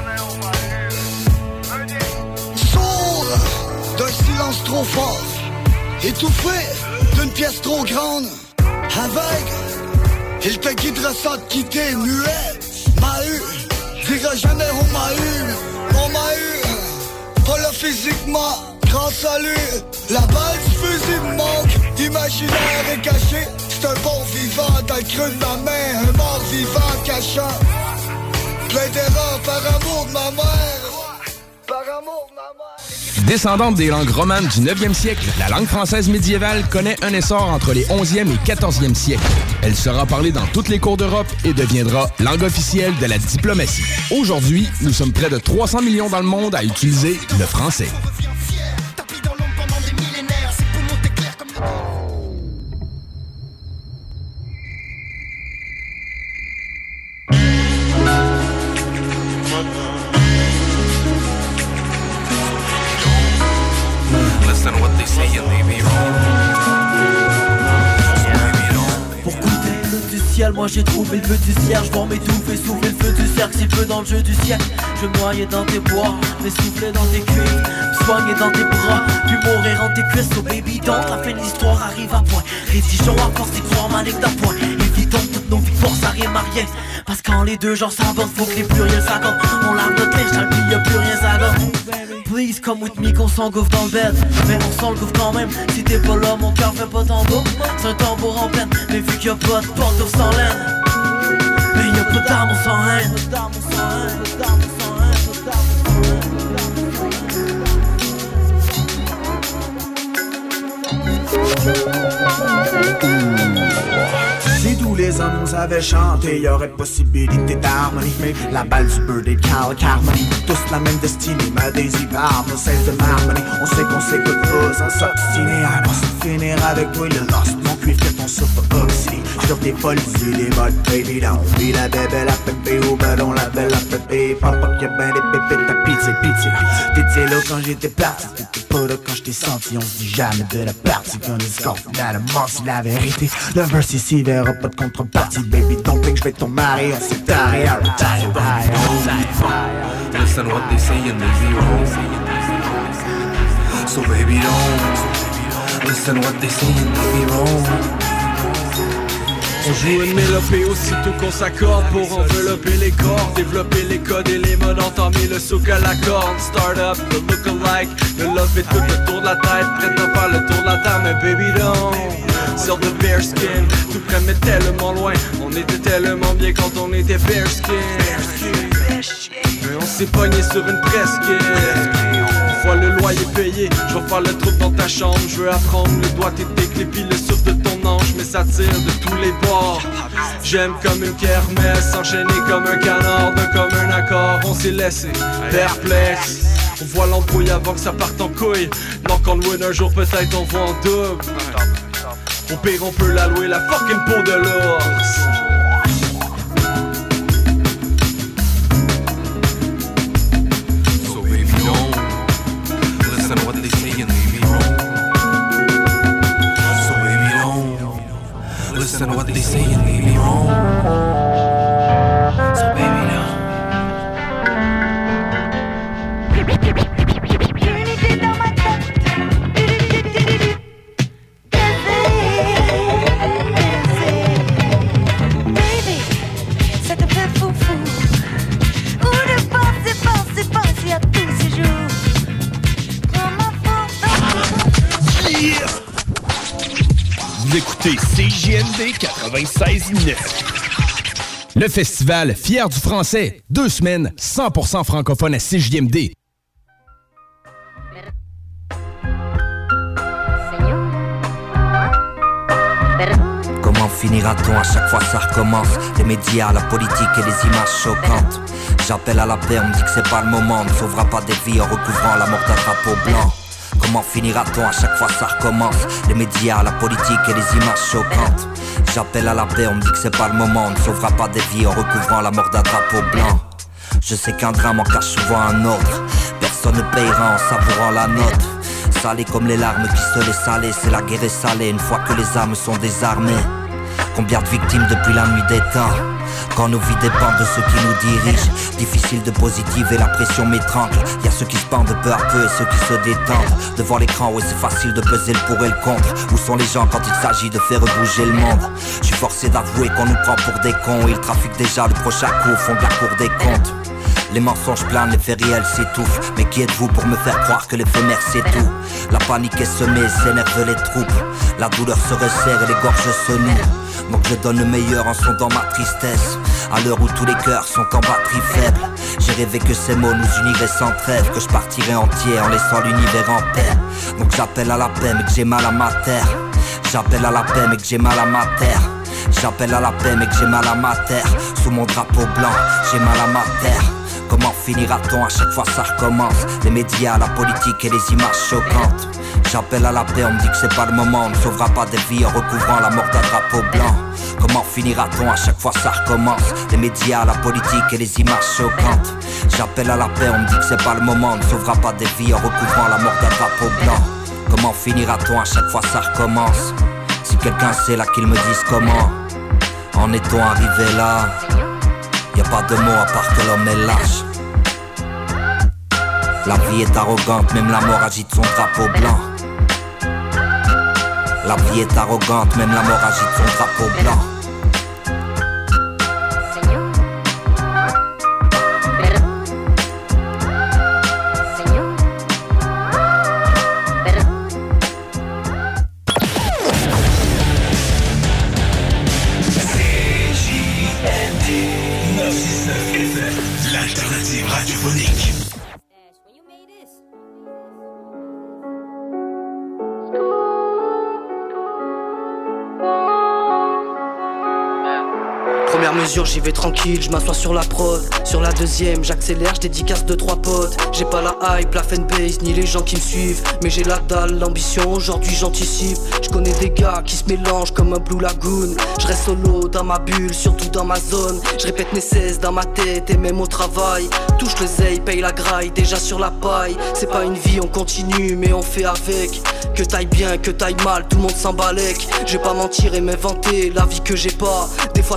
Sourd d'un silence trop fort, étouffé d'une pièce trop grande. Aveugle, il te guidera sans te quitter, muet. Mahut, dira jamais on m'a eu. On m'a eu, pas là physiquement. Grâce à lui, la balle du fusil me manque. Imaginaire et caché, c'est un bon vivant dans le creux de ma main. Un mort vivant cachant plein d'erreurs par amour de ma mère. Par amour de ma mère. Descendante des langues romanes du neuvième siècle, la langue française médiévale connaît un essor entre les onzième et quatorzième siècles. Elle sera parlée dans toutes les cours d'Europe et deviendra langue officielle de la diplomatie. Aujourd'hui, nous sommes près de trois cents millions dans le monde à utiliser le français. Moi j'ai trouvé le feu du cierge, je m'étouffer, souffler le feu du cercle. Si peu dans le jeu du siècle, je me noyais dans tes bois, m'essouffler dans tes cuivres, me soigner dans tes bras, puis mourir en tes cuisses. Oh baby, donc la fin de l'histoire arrive à point. Rédigeons à force d'y croire, manique d'appoint. Évitons toutes nos victoires, ça rime à rien. Parce quand les deux genres s'abordent, faut que les pluriels s'accordent. On lave notre linge, dans le pis y'a plus rien s'accorde. Please come with me qu'on s'engouffre dans le bed. Mais on s'engouffre quand même. Si t'es pas là, mon cœur fait pas tambour. C'est un tambour en peine. Mais vu qu'il y a pas de porte d'ours sans laine, mais y'a pas d'amour sans haine. Si tous les hommes savaient chanter, y'aurait possibilité d'harmonie. Mais la balle du bird et Cal Harmony, tous la même destinée, ma Daisy par nos cesse de m'harmonie. On sait qu'on s'écoute pas sans s'obstiner. Alors c'est finir avec toi le lost. Mon cuivre fait ton souffle oxy. Sur des policiers, des bottes, baby down. Puis la bébé, la pépé, au ballon, la belle, la pépé. Papa qui a ben des pépites, ta pitié, pitié. T'étais là quand j'étais parti, t'étais pas là quand j't'ai senti. On se dit jamais de la partie, qu'on est score finalement, c'est la vérité. Le verse ici verra pas de contrepartie, baby. Don't think j'vais ton mari, on s'est taré, I retire, Listen what they say and they be wrong. So baby don't listen what they say and they be wrong. On joue une mélopée aussitôt qu'on s'accorde pour envelopper les corps, développer les codes et les modes, entamer le souk à la corne. Start up, le look alike, le love fait tout le tour de la tête, prête à faire le tour de la terre, mais baby don't. Sort de bearskin, tout près mais tellement loin, on était tellement bien quand on était bearskin. Mais on s'est pogné sur une presqu'île. Une fois le loyer payé, je vais faire le truc dans ta chambre. Je veux apprendre le doigt et tes clés puis le souffle de ton ange. Mais ça tire de tous les bords. J'aime comme une kermesse, enchaîné comme un canard, de comme un accord. On s'est laissé perplexe. On voit l'embrouille avant que ça parte en couille. Donc on win un jour peut-être on voit en double. Au pire on peut la louer, la fucking peau de l'ours. Listen to what they say and leave me wrong. So baby now. Baby, ça te fait fou fou. Où de penser, penser, penser à tous ces jours. Comment yeah. Vous écoutez C J M D quatre-vingt-seize neuf. Le festival Fier du français, deux semaines cent pour cent francophone à C J M D. Comment finira-t-on? À chaque fois ça recommence. Les médias, la politique et les images choquantes. J'appelle à la paix, on me dit que c'est pas le moment. On ne sauvera pas des vies en recouvrant la mort d'un drapeau blanc. Comment finira-t-on? À chaque fois ça recommence. Les médias, la politique et les images choquantes. J'appelle à la paix, on me dit que c'est pas le moment. On ne sauvera pas des vies en recouvrant la mort d'un drapeau blanc. Je sais qu'un drame en cache souvent un autre. Personne ne payera en savourant la note. Salé comme les larmes qui se laissent saler. C'est la guerre est salée une fois que les âmes sont désarmées. Combien de victimes depuis la nuit des temps? Quand nos vies dépendent de ceux qui nous dirigent. Difficile de positiver, la pression m'étrangle. Y'a ceux qui se pendent peu à peu et ceux qui se détendent. Devant l'écran, ouais c'est facile de peser le pour et le contre. Où sont les gens quand il s'agit de faire bouger le monde? Je suis forcé d'avouer qu'on nous prend pour des cons. Ils trafiquent déjà le prochain coup au fond de la cour des comptes. Les mensonges planent, les faits réels s'étouffent. Mais qui êtes-vous pour me faire croire que l'éphémère c'est tout? La panique est semée, s'énerve les troupes. La douleur se resserre et les gorges se nouent. Donc je donne le meilleur en sondant ma tristesse. À l'heure où tous les cœurs sont en batterie faible. J'ai rêvé que ces mots nous uniraient sans trêve. Que je partirais entier en laissant l'univers en paix. Donc j'appelle à la paix mais que j'ai mal à ma terre. J'appelle à la paix mais que j'ai mal à ma terre. J'appelle à la paix mais que j'ai mal à ma terre. Sous mon drapeau blanc, j'ai mal à ma terre. Comment finira-t-on? À chaque fois ça recommence. Les médias, la politique et les images choquantes. J'appelle à la paix, on me dit que c'est pas le moment. On ne sauvera pas des vies en recouvrant la mort d'un drapeau blanc. Comment finira-t-on? À chaque fois ça recommence. Les médias, la politique et les images choquantes. J'appelle à la paix, on me dit que c'est pas le moment. On ne sauvera pas des vies en recouvrant la mort d'un drapeau blanc. Comment finira-t-on? À chaque fois ça recommence. Si quelqu'un sait là qu'il me dise comment. En est-on arrivé là? Y'a pas de mots à part que l'homme est lâche. La vie est arrogante, même la mort agite son drapeau blanc. La vie est arrogante, même la mort agite son drapeau blanc. L'alternative radiophonique. Première mesure, j'y vais tranquille, je m'assois sur la prod. Sur la deuxième, j'accélère, je dédicace deux trois potes. J'ai pas la hype, la fanbase, ni les gens qui me suivent. Mais j'ai la dalle, l'ambition, aujourd'hui j'anticipe. Je connais des gars qui se mélangent comme un Blue Lagoon. Je reste solo dans ma bulle, surtout dans ma zone. Je répète mes cesses dans ma tête et même au travail. Touche le zeille, paye la graille, déjà sur la paille. C'est pas une vie, on continue, mais on fait avec. Que t'ailles bien, que t'ailles mal, tout le monde s'embalèque. Je vais pas mentir et m'inventer la vie que j'ai pas. Des fois trop fort,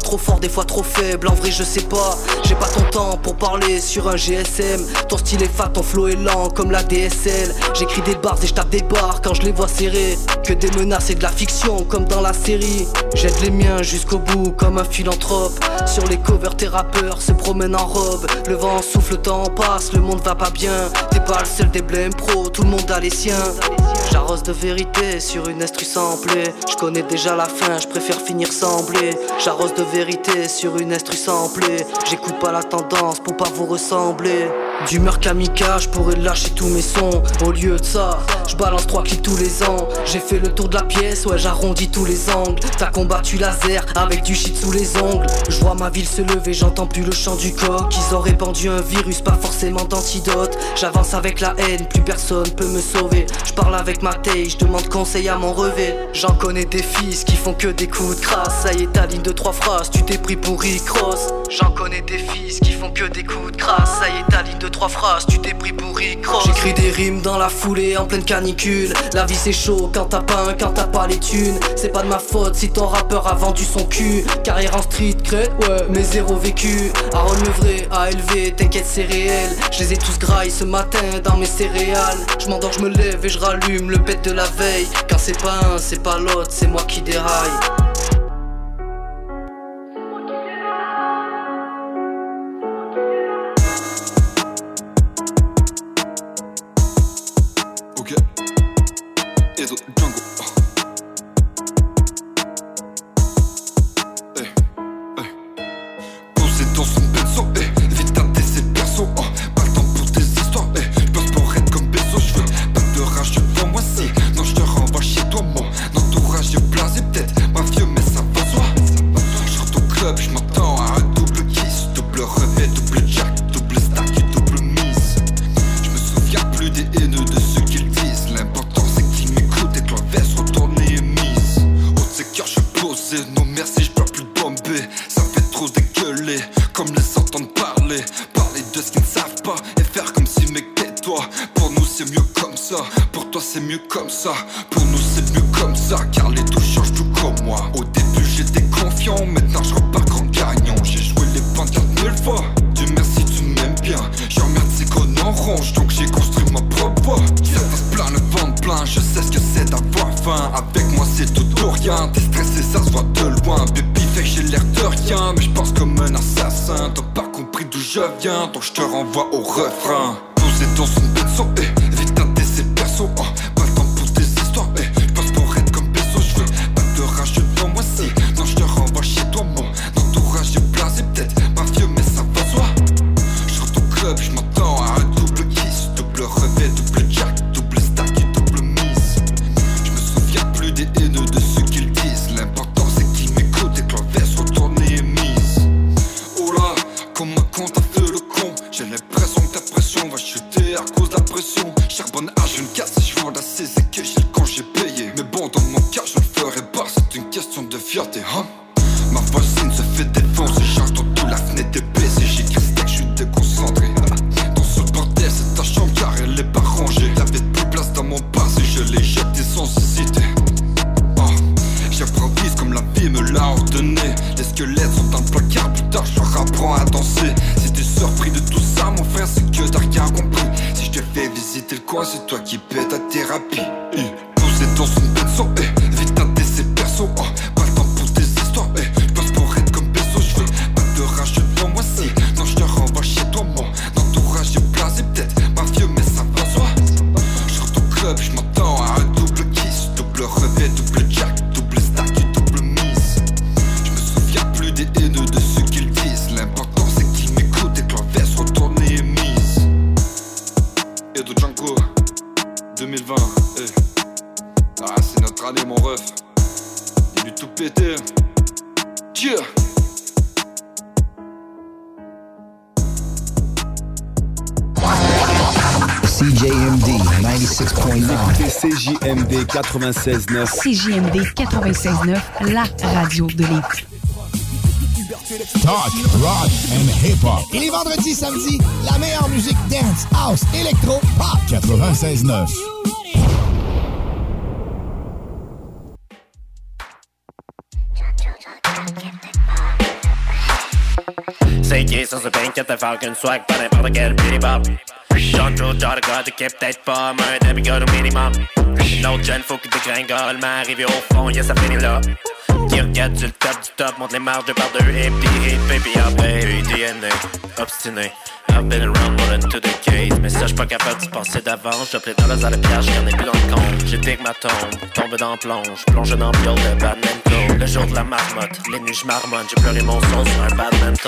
des fois trop faible, en vrai je sais pas. J'ai pas ton temps pour parler sur un G S M. Ton style est fat, ton flow est lent comme la D S L. J'écris des bars et je tape des barres quand je les vois serrés. Que des menaces et de la fiction comme dans la série. J'aide les miens jusqu'au bout comme un philanthrope. Sur les covers tes rappeurs se promènent en robe. Le vent souffle, le temps passe, le monde va pas bien. T'es pas le seul des blèmes pro, tout le monde a les siens. J'arrose de vérité sur une instru samplée. Je connais déjà la fin, je préfère finir semblé. J'arrose de vérité sur une instru samplée. J'écoute pas la tendance pour pas vous ressembler. D'humeur kamikaze, je pourrais lâcher tous mes sons. Au lieu de ça, je balance trois clips tous les ans. J'ai fait le tour de la pièce, ouais j'arrondis tous les angles. T'as combattu laser avec du shit sous les ongles. Je vois ma ville se lever, j'entends plus le chant du coq. Ils ont répandu un virus, pas forcément d'antidote. J'avance avec la haine, plus personne peut me sauver. Je parle avec ma taille, je demande conseil à mon revêt. J'en connais des fils qui font que des coups de crasse. Ça y est ta ligne de trois phrases, tu t'es pris pour Rick Ross. J'en connais des fils qui font que des coups de crasse. Ça y est ta ligne de trois phrases, tu t'es pris pour Rick Ross. J'écris des rimes dans la foulée en pleine canicule. La vie c'est chaud quand t'as pas un, quand t'as pas les thunes. C'est pas de ma faute si ton rappeur a vendu son cul. Carrière en street crête, ouais, mais zéro vécu. Aaron le vrai, A L V, t'inquiète c'est réel. Je les ai tous graille ce matin dans mes céréales. Je m'endors, je me lève et je rallume le bête de la veille. Quand c'est pas un, c'est pas l'autre, c'est moi qui déraille. Ok. Ezo Django. Hey, hey. Posé dans son benzo, hey. Vite tâter ses persos, oh. Pas le temps pour tes histoires, hey. J'bosse pour être comme Bezos, j'veux pas de rage devant moi si. Non j'te renvoie chez toi, mon entourage est blasé peut-être. Ma vieux mais ça va soi. J'rentre au club, j'm'attends à un double kiss. Double revêt, double jack, double stack et double mise. J'me souviens plus des haineux de ceux qu'ils disent. L'important c'est qu'ils m'écoutent et que leur veste retournée est mise. Haut de ses cœurs, j'suis posé, non merci, j'peux plus de bomber. Ça fait trop dégueuler, comme les entendre parler. Parler de ce qu'ils ne savent pas et faire comme si mec tais-toi. Pour nous c'est mieux comme ça, pour toi c'est mieux comme ça. Pour nous c'est mieux comme ça, car les deux changent tout comme moi. Au début j'étais confiant, maintenant je repars grand gagnant. J'ai joué les vingt-quatre mille fois, Dieu merci tu m'aimes bien. Je remercie c'est qu'on en ronge, donc j'ai construit ma propre voie. Ça passe plein, le ventre plein, je sais ce que c'est d'avoir faim. Avec moi c'est tout ou rien, t'es stressé ça se voit de loin. Baby fait que j'ai l'air de rien, mais je pense comme un assassin. T'as pas compris d'où je viens, donc je te renvoie au refrain. Posé dans son benzo, eh, vite tâter ses persos, oh. Pas le temps pour tes histoires, eh, j'passe pour être comme Bezos, j'veux pas de rage devant moi si. Non je te renvoie chez toi, mon entourage est blasé peut-être. Ma vieux mais ça va soi. J'rentre au club, j'm'attends à un double kiss. Double revêt, double jack, double stack et double mise. J'me souviens plus des haineux de ceux qu'ils disent. L'important c'est qu'ils m'écoutent et que leur veste retournée est mise. Oh là, comme un con t'as fait le con. J'ai l'impression que ta pression va chuter à cause de la pression. Charbonne H vingt-quatre si je vends la C c'est que j'ai le quand j'ai payé. Mais bon dans mon cas je le ferai pas, c'est une question de fierté, hein. Ma voisine se fait défoncer, change dans tout la fenêtre est baissée. J'écris steak, j'suis déconcentré. Dans ce bordel c'est ta chambre car elle est pas rangée. Y'avait plus de place dans mon passé, je l'ai jeté sans hésiter. Oh, j'improvise comme la vie me l'a ordonné. Les squelettes sont dans le placard, plus tard je leur apprends à danser. Si t'es surpris de tout ça mon frère c'est que t'as rien compris. Si je te fais visiter le coin c'est toi qui paie ta thérapie. Posé dans son benzo, eh, vite tâter ses persos, oh. Pas le temps pour tes histoires, eh, j'passe pour être comme Bezos, j'veux pas de rage devant moi si. Non je te renvoie chez toi, mon entourage est blasé peut-être. Ma vieux mais ça va soi. J'rentre au club, j'm'attends à un double kiss. Double revêt, double jack, double stack et double mise. J'me souviens plus des haineux de ceux qu'ils disent. L'important c'est qu'ils m'écoutent et que leur veste retournée est mise. Edo Django deux mille vingt, eh. Ah c'est notre année mon ref. Il a dû tout péter. Tiens. C J M D quatre-vingt-seize point neuf. C J M D quatre-vingt-seize neuf. C J M D quatre-vingt-seize neuf, la radio de Lévis. Talk, rock and hip-hop. Et les vendredis, samedis, la meilleure musique dance, house, électro, pop. quatre-vingt-seize neuf. C'est gay, ça se baigne que t'as faire qu'une swag, pas n'importe quel bebop. John Joe, genre de gars de qui peut-être pas, mais un demi-gars au minimum. Une autre jeune faut que dégringole, mais arrivé au fond, yeah, ça finit là. Qui regarde sur le top du top, monte les marges de par deux, et puis hit, baby, up, baby, D N A, obstiné. I've been around more than two decades. Mais ça, j'suis pas capable d'y penser d'avance. J'offre les dollars à la pièce, j'en ai plus dans le compte. J'ai ma tombe, tombe dans plonge, plonge dans piole de badminton. Le jour de la marmotte, les nuits j'marmonne. J'ai pleuré mon son sur un badminton.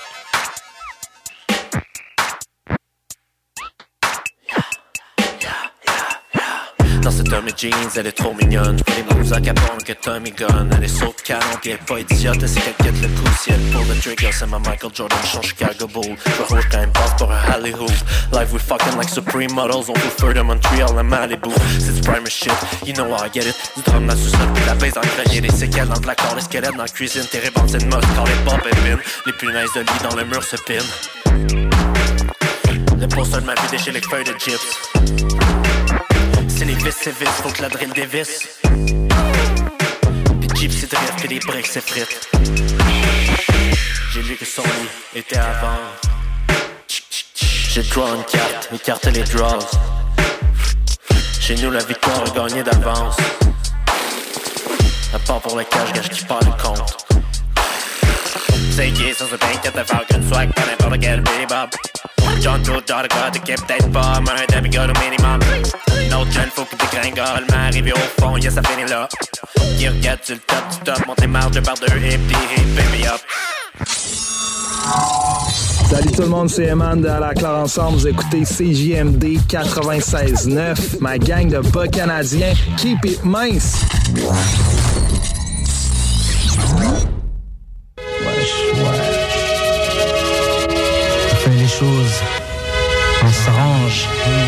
Dans cette Tommy Jeans, elle est trop mignonne. J'fais les moves à Capone que Tommy Gun. Elle est saute canon pis elle est pas idiote. Elle sait qu'elle quitte le coup si elle pull the trigger. C'est ma Michael Jordan, j'suis Chicago Bull. J'vois rouge quand elle passe pour un Halley Hoop. Live we fucking like Supreme Models. On peut faire de Montreal à Malibu. C'est du primer shit, you know how I get it. Du drum dans le sous-sol pis la baisse dans le grenier. Des séquelles dans le placard, les squelettes dans la cuisine. Tes rébans c'est une mode quand les pop épines. Les punaises de lit dans le mur se pinent. Le poster de ma vie déchire les feuilles de gyps. C'est les vis, c'est vis, faut que la drill dévisse. Pis Jeep c'est drift, pis les briques c'est frites. J'ai lu que son lit était avant. J'ai draw une carte, écarté les draws. Chez nous la victoire est gagnée d'avance. À part pour le cash, gage qui part le compte. C'est gay, ça se baigne que t'as fait qu'une swag, pas n'importe quel bebop. John Joe, genre de gars de qui peut-être pas, mais un demi-gars au minimum. Une autre jeune faut que dégringole, mais arrivé au fond, yeah, ça finit là. Qui regarde sur le top du top, monte les marges de par deux, et puis hit, baby up. Salut tout le monde, c'est Eman de À la Claire Ensemble. Vous écoutez C J M D quatre-vingt-seize neuf, ma gang de bas canadiens. Keep it mince! Wesh, wesh. On fait les choses, on s'arrange.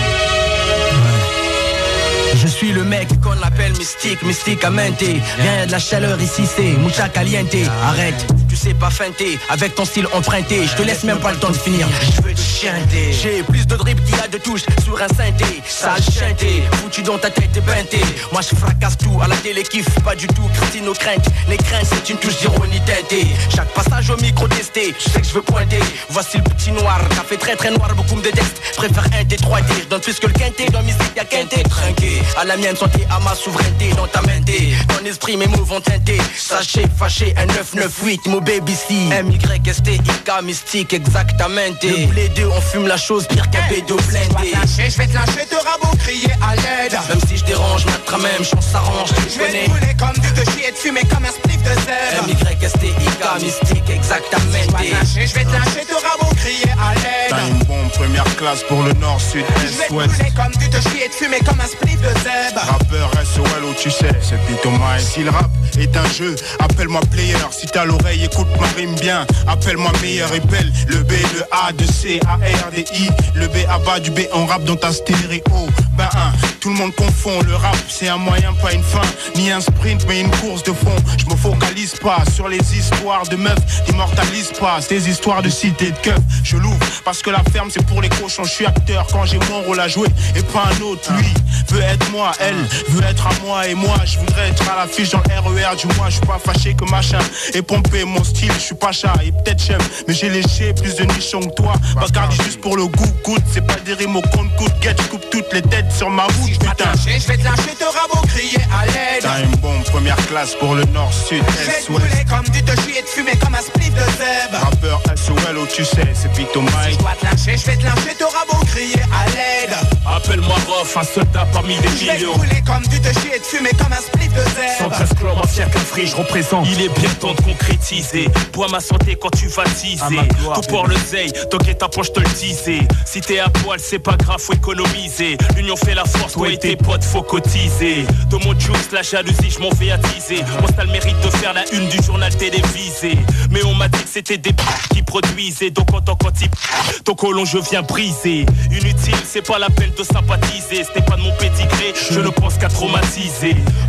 Je suis le mec qu'on appelle mystique, mysticamente. Rien de la chaleur ici, c'est mucha caliente. Arrête, tu sais pas feinter, avec ton style emprunté. Je te laisse même pas le temps de finir, je veux te chanter. J'ai plus de drip qu'il y a de touches sur un synthé. Sale chanté, foutu dans ta tête et beinté. Moi je fracasse tout, à la télé kiffe pas du tout. Christine nos craintes, les craintes c'est une touche d'ironie teintée. Chaque passage au micro testé, je sais que je veux pointer. Voici le petit noir, café très très noir, beaucoup me détestent. Préfère un T trois D, je donne plus que le quinté. Dans musique y'a quinté, trinqué. À la mienne, santé à ma souveraineté. Dans ta mente, ton esprit, mes mots vont teinter. Sachez, fâché, un neuf neuf huit, mon baby C. M Y S T I K, mystique, exactamente. Nous les deux, on fume la chose pire qu'un bédo blindé. Je vais te lâcher, te rabot, crier à l'aide. Même si je dérange, ma même chance s'arrange. Je vais te brûler comme du te chier, te fumer comme un spliff de zèbre. M Y S T I K, mystique, exactamente. Je vais te lâcher, te rabot, crier à l'aide. T'as une bombe première classe pour le nord, sud, est, ouest. Je vais te brûler comme du te chier, te fumer comme un spliff de zèbre. Rappeur S O L, oh tu sais, c'est plutôt my. Si le rap est un jeu, appelle-moi player. Si t'as l'oreille, écoute ma rime bien. Appelle-moi meilleur et belle. Le B, le A, de C, A, R, D, I. Le B à bas du B en rap dans ta stéréo. Ben un, tout le monde confond. Le rap c'est un moyen, pas une fin. Ni un sprint, mais une course de fond. Je me focalise pas sur les histoires de meufs. T'immortalise pas ces histoires de cité de keuf. Je l'ouvre parce que la ferme c'est pour les cochons. Je suis acteur quand j'ai mon rôle à jouer et pas un autre. Lui veut être moi, elle veut être à moi et moi je voudrais être à l'affiche dans le R E R du mois. Je suis pas fâché que machin et pompé mon style. Je suis pas chat et peut-être chef, mais j'ai léché plus de nichons que toi. Bacardi juste pour le goût, goûte. C'est pas des rimes au compte-goutte. Get, je coupe toutes les têtes sur ma route. Putain, je vais te lâcher, te rabot, crier à l'aide. T'as une bombe première classe pour le nord, sud, est, ouest. Je vais te brûler comme du te chier, te fumer comme un spliff de zèbre. Rappeur S O L, oh tu sais, c'est plutôt my. Si je dois te lâcher, je vais te lâcher, te rabot, crier à l'aide. Appelle-moi Rof, un soldat parmi des millions. Je vais te brûler comme du te chier, te fumer comme un spliff de zèbre. cent treize clubs, ancien qu'un free, je représente. Il est bien temps de concrétiser. Bois ma santé quand tu vas teaser. Tout pour le zeille, toquer ta poche, te le disais. Si t'es à poil, c'est pas grave, faut économiser. L'union fait la force, toi et tes potes, faut cotiser. De mon juice, la jalousie, je m'en vais attiser. Moi, t'as le mérite de faire la une du journal télévisé. Mais on m'a dit que c'était des p*** qui produisaient. Donc en tant qu'anti-p***, ton colon, je viens briser. Inutile, c'est pas la peine de sympathiser. C'était pas de mon pédigré, je ne pense qu'à traumatiser.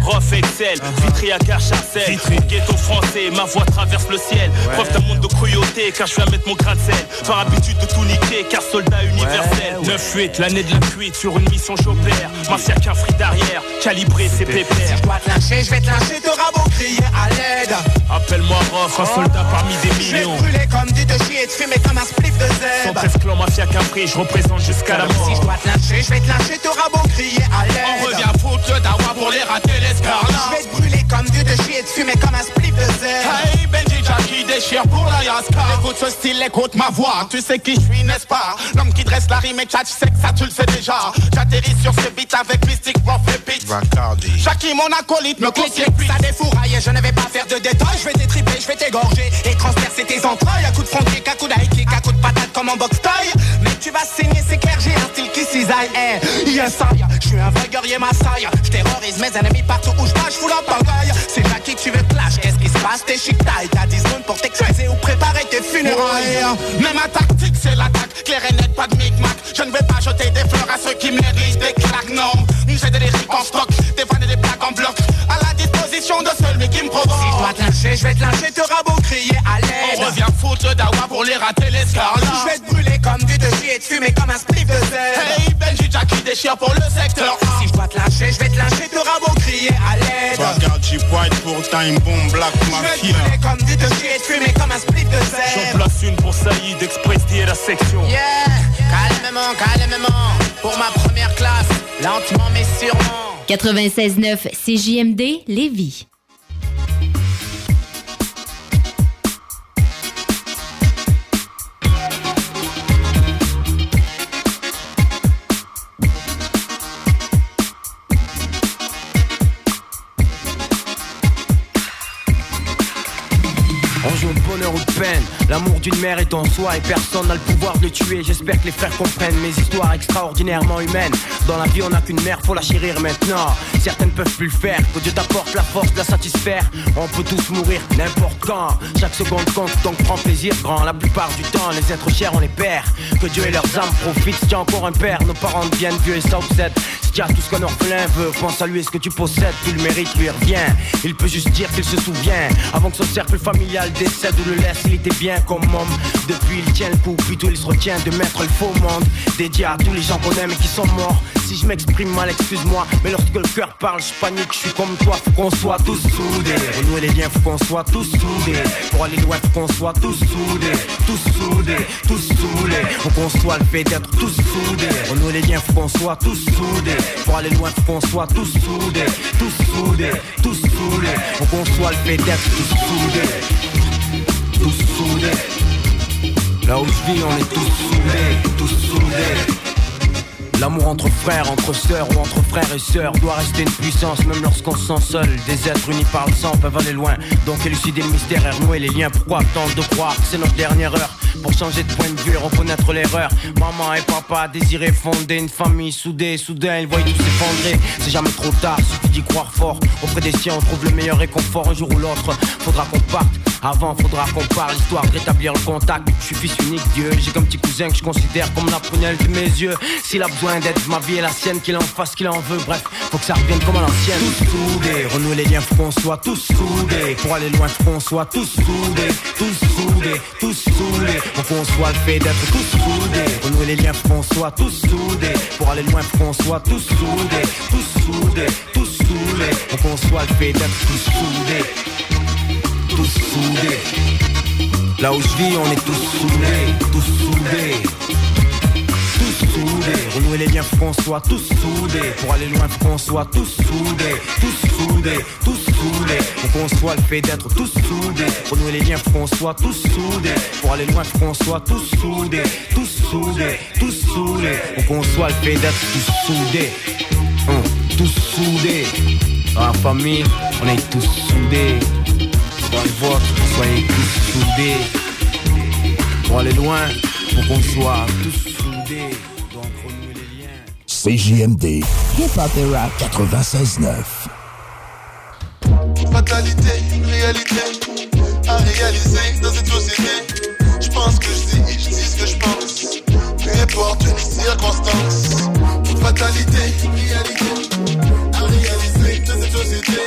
Rof Excel, Vitry à Garcharcel, ghetto français, ma voix traverse le ciel. Preuve d'un monde de cruauté, car je viens mettre mon grain de sel. Par habitude de tout niquer, car soldat universel. neuf huit, l'année de la cuite, sur une mission j'opère. Martial qu'un free d'arrière, calibré c'est pépère. Si je dois te lyncher, je vais te lyncher, t'auras beau crier à l'aide. Appelle-moi Rof, un soldat parmi des millions. Je vais te brûler comme du de chier et te fumer comme un spliff de zèbre. Sans treize clans, mafia qu'un prix, je représente jusqu'à la mort. Si je dois te lyncher, je vais te lyncher, t'auras beau crier à l'aide. On revient foutre le dawa pour les rater l'escarlate. Je vais te brûler comme du de chier et te fumer comme un spliff de zèbre. Hey Benji Jackie déchire pour la Yaska. Écoute ce style, écoute ma voix. Tu sais qui je suis, n'est-ce pas? L'homme qui dresse la rime et tchat, tu sais que ça tu le sais déjà. J'atterris sur ce beat avec Mystic Rough et Beat. Jackie mon acolyte me conseille. Ça défouraille et je ne vais pas faire de détails. Je vais t'étriper, je vais t'égorger et transpercer tes entrailles. À coup de front kick, à coup d'high kick, à coup de patate comme en boxe taille. Mais tu vas saigner, c'est clair, j'ai un style qui cisaille. Eh, yes I, je suis un vrai guerrier Maasai. Je terrorise mes ennemis partout où je passe, je fous la pagaille. C'est Jackie que tu veux clash, qu'est-ce qui se passe? T'es chic taille, t'as dix secondes pour t'excuser ou préparer tes funérailles. Mais ma tactique c'est l'attaque, clair et net, pas de micmac. Je ne vais pas jeter des fleurs à ceux qui méritent des claques, non. J'ai des lyriques en stock, des vannes et des plaques en bloc. À la disposition de celui qui me provoque. Si je dois te lyncher, je vais te lyncher, t'auras beau crier à l'aide. On revient foutre le dawa pour les rater l'escarlate. Je vais te brûler comme du de chier et te fumer comme un spliff de zèbre. Hey Benji Jackie déchire pour le secteur. Si je dois te lyncher, je vais te lyncher, t'auras beau crier à l'aide. Regarde G-White pour Time Bomb Black Mafia. Je vais te brûler comme du de chier et te fumer comme un spliff de zèbre. J'en place une pour Saïd, Express D et la section. Yeah, calmement, calmement. Pour ma première classe, lentement mais sûrement. quatre-vingt-seize neuf C J M D Lévis. On joue au bonheur ou de peine. L'amour d'une mère est en soi et personne n'a le pouvoir de le tuer. J'espère que les frères comprennent mes histoires extraordinairement humaines. Dans la vie on n'a qu'une mère, faut la chérir maintenant. Certaines peuvent plus le faire, que Dieu t'apporte la force de la satisfaire. On peut tous mourir n'importe quand. Chaque seconde compte donc prends plaisir grand. La plupart du temps les êtres chers on les perd. Que Dieu et leurs âmes profitent. Si tu as encore un père, nos parents deviennent vieux et ça obsède. Si tu as tout ce qu'un orphelin veut, pense à lui et ce que tu possèdes. Tout le mérite lui revient. Il peut juste dire qu'il se souvient. Avant que son cercle familial décède ou le laisse, il était bien comme homme. Depuis il tient le coup, plutôt il se retient de mettre le faux monde. Dédié à tous les gens qu'on aime et qui sont morts. Si je m'exprime mal, excuse-moi, mais lorsque le cœur parle, je panique, je suis comme toi, faut qu'on soit tous soudés. Renouer les liens, faut qu'on soit tous soudés. Pour aller loin, faut qu'on soit tous soudés. Tous soudés, tous soudés. Faut qu'on soit le fait d'être tous soudés. Renouer les liens, faut qu'on soit tous soudés. Pour aller loin, faut qu'on soit tous soudés. Tous soudés, tous soudés. Faut qu'on soit le fait d'être tous soudés. Tous soudés. Là où je vis, on est tous soudés, tous soudés. L'amour entre frères, entre sœurs ou entre frères et sœurs doit rester une puissance même lorsqu'on se sent seul. Des êtres unis par le sang peuvent aller loin. Donc élucider le mystère et renouer les liens. Pourquoi attendre de croire que c'est notre dernière heure pour changer de point de vue et reconnaître l'erreur. Maman et papa désiraient fonder une famille soudée. Soudain ils voient tout s'effondrer. C'est jamais trop tard, suffit d'y croire fort. Auprès des siens on trouve le meilleur réconfort. Un jour ou l'autre faudra qu'on parte. Avant faudra qu'on parle, histoire de rétablir le contact. Je suis fils unique Dieu, j'ai qu'un petit cousin que je considère comme la prunelle de mes yeux. S'il a besoin d'être ma vie est la sienne, qu'il en fasse qu'il en veut, bref, faut que ça revienne comme à l'ancienne. Tous soudés, renouer les liens, faut qu'on soit tous soudés. Pour aller loin, faut qu'on soit tous soudés. Tous soudés, tous soudés. Faut qu'on soit le fait d'être tous soudés. Renouer les liens, faut qu'on soit tous soudés. Pour aller loin, faut qu'on soit tous soudés. Tous soudés, tous soudés. Faut qu'on soit le fait d'être tous soudés. Tous soudés. Là où je vis, on est tous soudés, tous soudés. Tous soudés. Renouer les liens, faut qu'on soit tous soudés. Pour aller loin, faut qu'on soit tous soudés. Tous soudés, tous soudés. Faut qu'on soit le fait d'être tous soudés. Renouer les liens, faut qu'on soit tous soudés. Pour aller loin, faut qu'on soit tous soudés. Tous soudés, tous soudés. Faut qu'on soit le fait d'être tous soudés. Hum, tous soudés. Dans la famille, on est tous soudés. Dans le vôtre, soyez tous soudés. Pour aller loin, faut qu'on soit tous soudés. Donc renouer les liens. C J M D, hip-hop et rap quatre-vingt-seize neuf. Fatalité, une réalité à réaliser dans cette société. Je pense que je dis et je dis ce que je pense. Peu importe les circonstances. Fatalité, une réalité à réaliser dans cette société.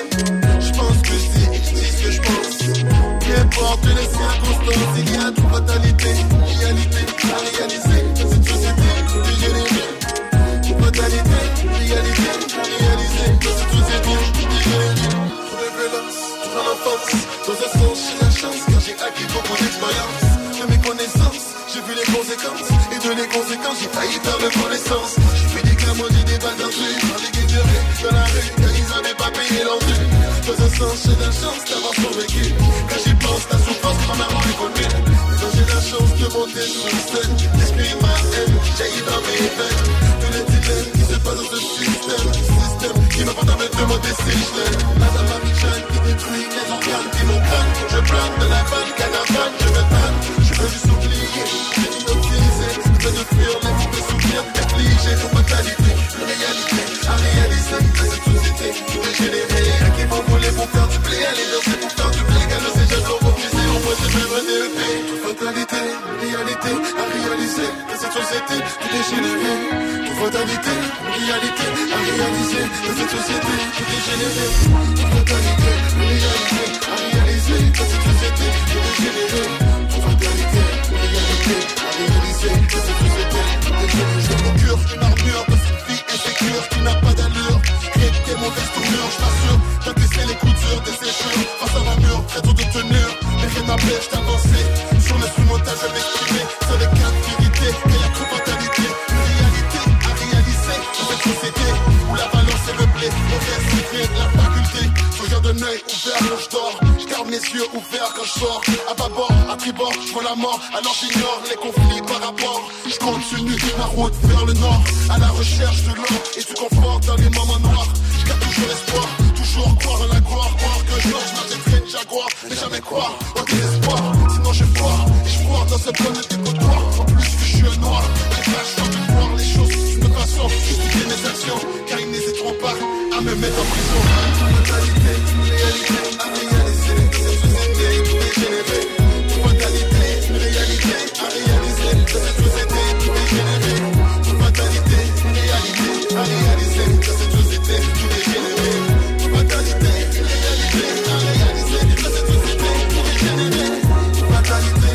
et l'envie. Faisant sens, j'ai la chance d'avoir survécu. Quand j'y pense, la souffrance, ma mère m'en connue. Quand j'ai la chance de monter sur une scène, l'esprit ma haine, jaillit dans mes veines. Tous les dilemmes qui se passent dans ce système, système qui me prend à me demander si je l'aime. Madame Marie-Jeanne qui détruit les organes qui m'ont crâne. Je plane de la vanne, caravane, je me tanne. Je veux juste oublier, j'ai inutilisé. Je veux fuir les mauvais souvenirs, affligés aux fatalités. Une réalité à réaliser dans cette société dégénérée. Qui vont voler pour faire du blé, aller danser pour faire du blé. Car le ces jeunes l'ont refusé, on voit ces mêmes D E P. Toute fatalité, réalité à réaliser dans cette société dégénérée. Toute fatalité, réalité à réaliser dans cette société dégénérée. Toute fatalité, réalité à réaliser dans cette société dégénérée. Toute fatalité, réalité à réaliser dans cette société dégénérée. Je procure une armure de cette vie insécure qui n'a pas d'allure. Crée des mauvaises tournures, je t'assure. T'as baissé les coutures des séchures. Face à ma mur, très tôt de tenue. Mais rien n'empêche d'avancer. Sur le sous-montage, je m'exprimer. C'est les quatre vérités et la true fatalité. Une réalité à réaliser dans cette société où la balance est meublée. On reste secret de la faculté. Je regarde un œil ouvert quand je dors. Je garde mes yeux ouverts quand je sors. À bâbord, à tribord, je vois la mort. Alors j'ignore les conflits par rapport. Je continue ma route vers le nord. À la recherche de l'or et du confort dans les moments noirs. Je garde toujours espoir, toujours croire en la gloire. Croire que Georges m'achèterait une Jaguar. Mais jamais croire au désespoir. Sinon je foire et je foire dans ce bon dépotoir. En plus que je suis un noir, j'ai pas le choix de voir les choses d'une façon. Justifier mes actions, car ils n'hésiteront pas à me mettre en prison. Fatalité, réalité à réaliser. Cette société dégénérée. Fatalité, une réalité à réaliser. Cette société dégénérée. Fatalité, réalité à réaliser. Cette société dégénérée. Fatalité, réalité à réaliser. Cette société dégénérée. Fatalité,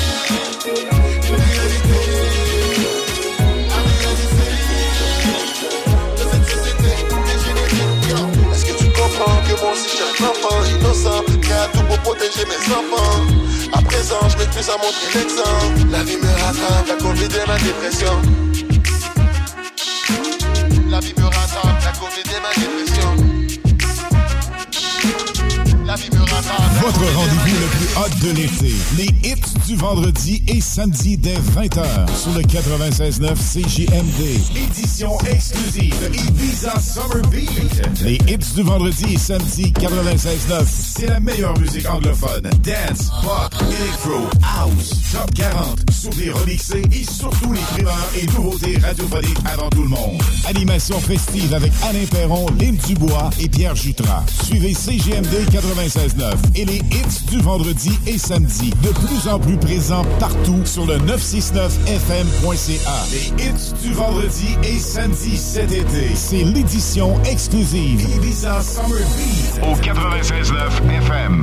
réalité à réaliser. Cette société dégénérée. Est-ce que tu comprends que moi aussi j'ai un enfant innocent qui a tout pour protéger mes enfants? À présent, je m'excuse à montrer l'exemple. La vie me rattrape, la Covid et ma dépression. La vie me rattrape, la Covid et ma dépression. La vie me rattrape. Votre rendez-vous le plus hot de l'été. Les hits du vendredi et samedi dès vingt heures sur le quatre-vingt-seize neuf C J M D. Édition exclusive Ibiza Summer Beat. Les hits du vendredi et samedi quatre-vingt-seize neuf. C'est la meilleure musique anglophone. Dance, pop, electro, house, top quarante, sur des remixés et surtout les primeurs et nouveautés radiophoniques avant tout le monde. Animation festive avec Alain Perron, Lynn Dubois et Pierre Jutras. Suivez C J M D quatre-vingt-seize neuf et les hits du vendredi et samedi, de plus en plus présents partout sur le neuf cent soixante-neuf F M point C A. Les hits du vendredi et samedi cet été, c'est l'édition exclusive Ibiza Summer Beat au quatre-vingt-seize neuf F M.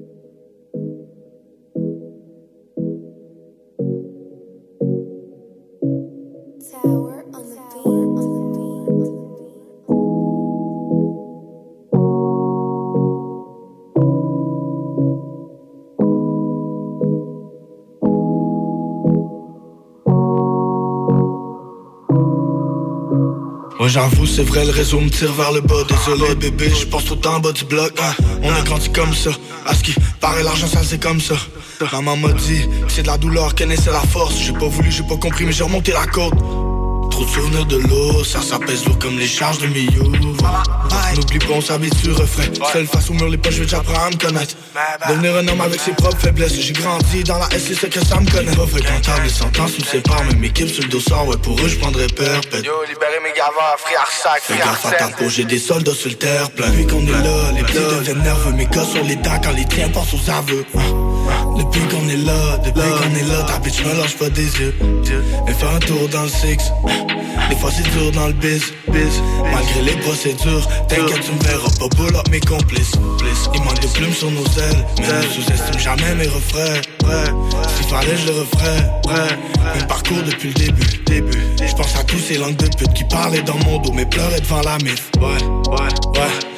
Moi j'avoue c'est vrai, le réseau me tire vers le bas. Désolé bébé, je pense tout en bas du bloc, hein. On a grandi comme ça, à ce qui paraît l'argent ça c'est comme ça. Maman m'a dit que c'est de la douleur qu'elle naissait la force. J'ai pas voulu, j'ai pas compris mais j'ai remonté la côte. Trop de souvenirs de l'eau, ça ça pèse lourd comme les charges de Miou. N'oublie pas on s'habitue, refrain. Seule face au mur, les poches, je vais déjà apprendre à me connaître. Devenir un homme avec ses propres faiblesses. J'ai grandi dans la S, c'est ce que ça me connaît. Pas fréquentable, les sentences nous séparent. Même équipe sur le dos sort, ouais pour eux je prendrais perpète. Yo, libérez mes gavins, frère sac, fais gaffe à ta peau, j'ai des soldats sur le terre plein. Depuis qu'on est là, les petits deviennent nerveux. Mes gars sur les dents quand les tiens pensent aux aveux. Depuis qu'on est là, depuis qu'on est là, ta bitch me lâche pas des yeux. Et faire un tour dans le six. Des fois c'est dur dans le biz, biz. Malgré les procédures, t'inquiète tu me verras pas pull up mes complices. Il manque de plumes sur nos ailes, mais ne sous-estime jamais mes refrains. S'il fallait je le referais. Mon parcours depuis le début, début. Je pense à tous ces langues de pute qui parlaient dans mon dos mais pleuraient devant la mif. Ouais, ouais, ouais, ouais.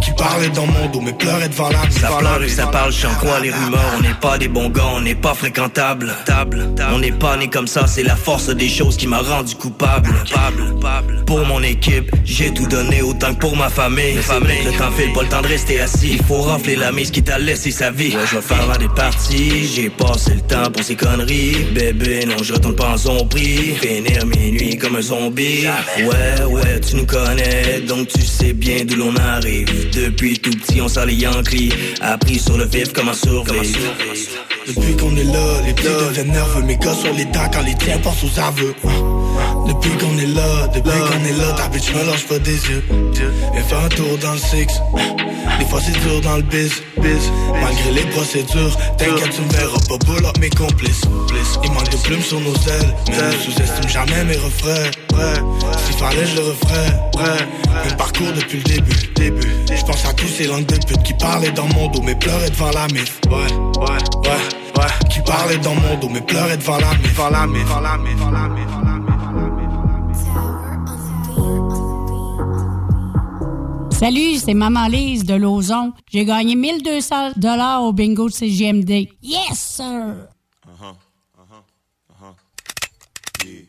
qui parlaient dans mon dos, mais pleuraient devant la mif. Ça pleure et ça parle, j'en crois les rumeurs. On n'est pas des bons gars, on n'est pas fréquentables. Table, on n'est pas né comme ça, c'est la force des choses qui m'a rendu coupable. Pour mon équipe, j'ai tout donné autant que pour ma famille. Le temps file, pas le temps de rester assis. Il faut rafler la mise qui t'a laissé sa vie. Ouais, je vais faire des parties, j'ai passé le temps pour ces conneries. Bébé, non, je retourne pas en zombie. Finir mes nuits comme un zombie. Ouais, ouais, tu nous connais, donc tu sais bien d'où l'on arrive. Depuis tout petit, on sort les Yankees. Appris sur le vif comment survivre. Depuis qu'on est là, les petits deviennent nerveux. Mes gars sur les dents quand les tiens pensent aux aveux. Depuis qu'on est là, depuis qu'on est là, ta bitch me lâche pas des yeux. Viens faire un tour dans le six. Des fois c'est dur dans le biz, biz. Malgré les procédures, t'inquiète tu me verras pas pull up mes complices. Il manque de plumes sur nos ailes, mais ne sous-estime jamais mes refrains. S'il fallait je le referais. Même parcours depuis le début, début. Je pense à tous ces langues de pute qui parlaient dans mon dos mais pleuraient devant la mif. Ouais, ouais, ouais, ouais. Qui parlaient dans mon dos mais pleuraient devant la mif. Devant la mif, devant la mif, devant la mif. Salut, c'est Maman Lise de Lauson. J'ai gagné mille deux cents dollars au bingo de C J M D. Yes, sir! Uh-huh, uh-huh, uh-huh. Yeah.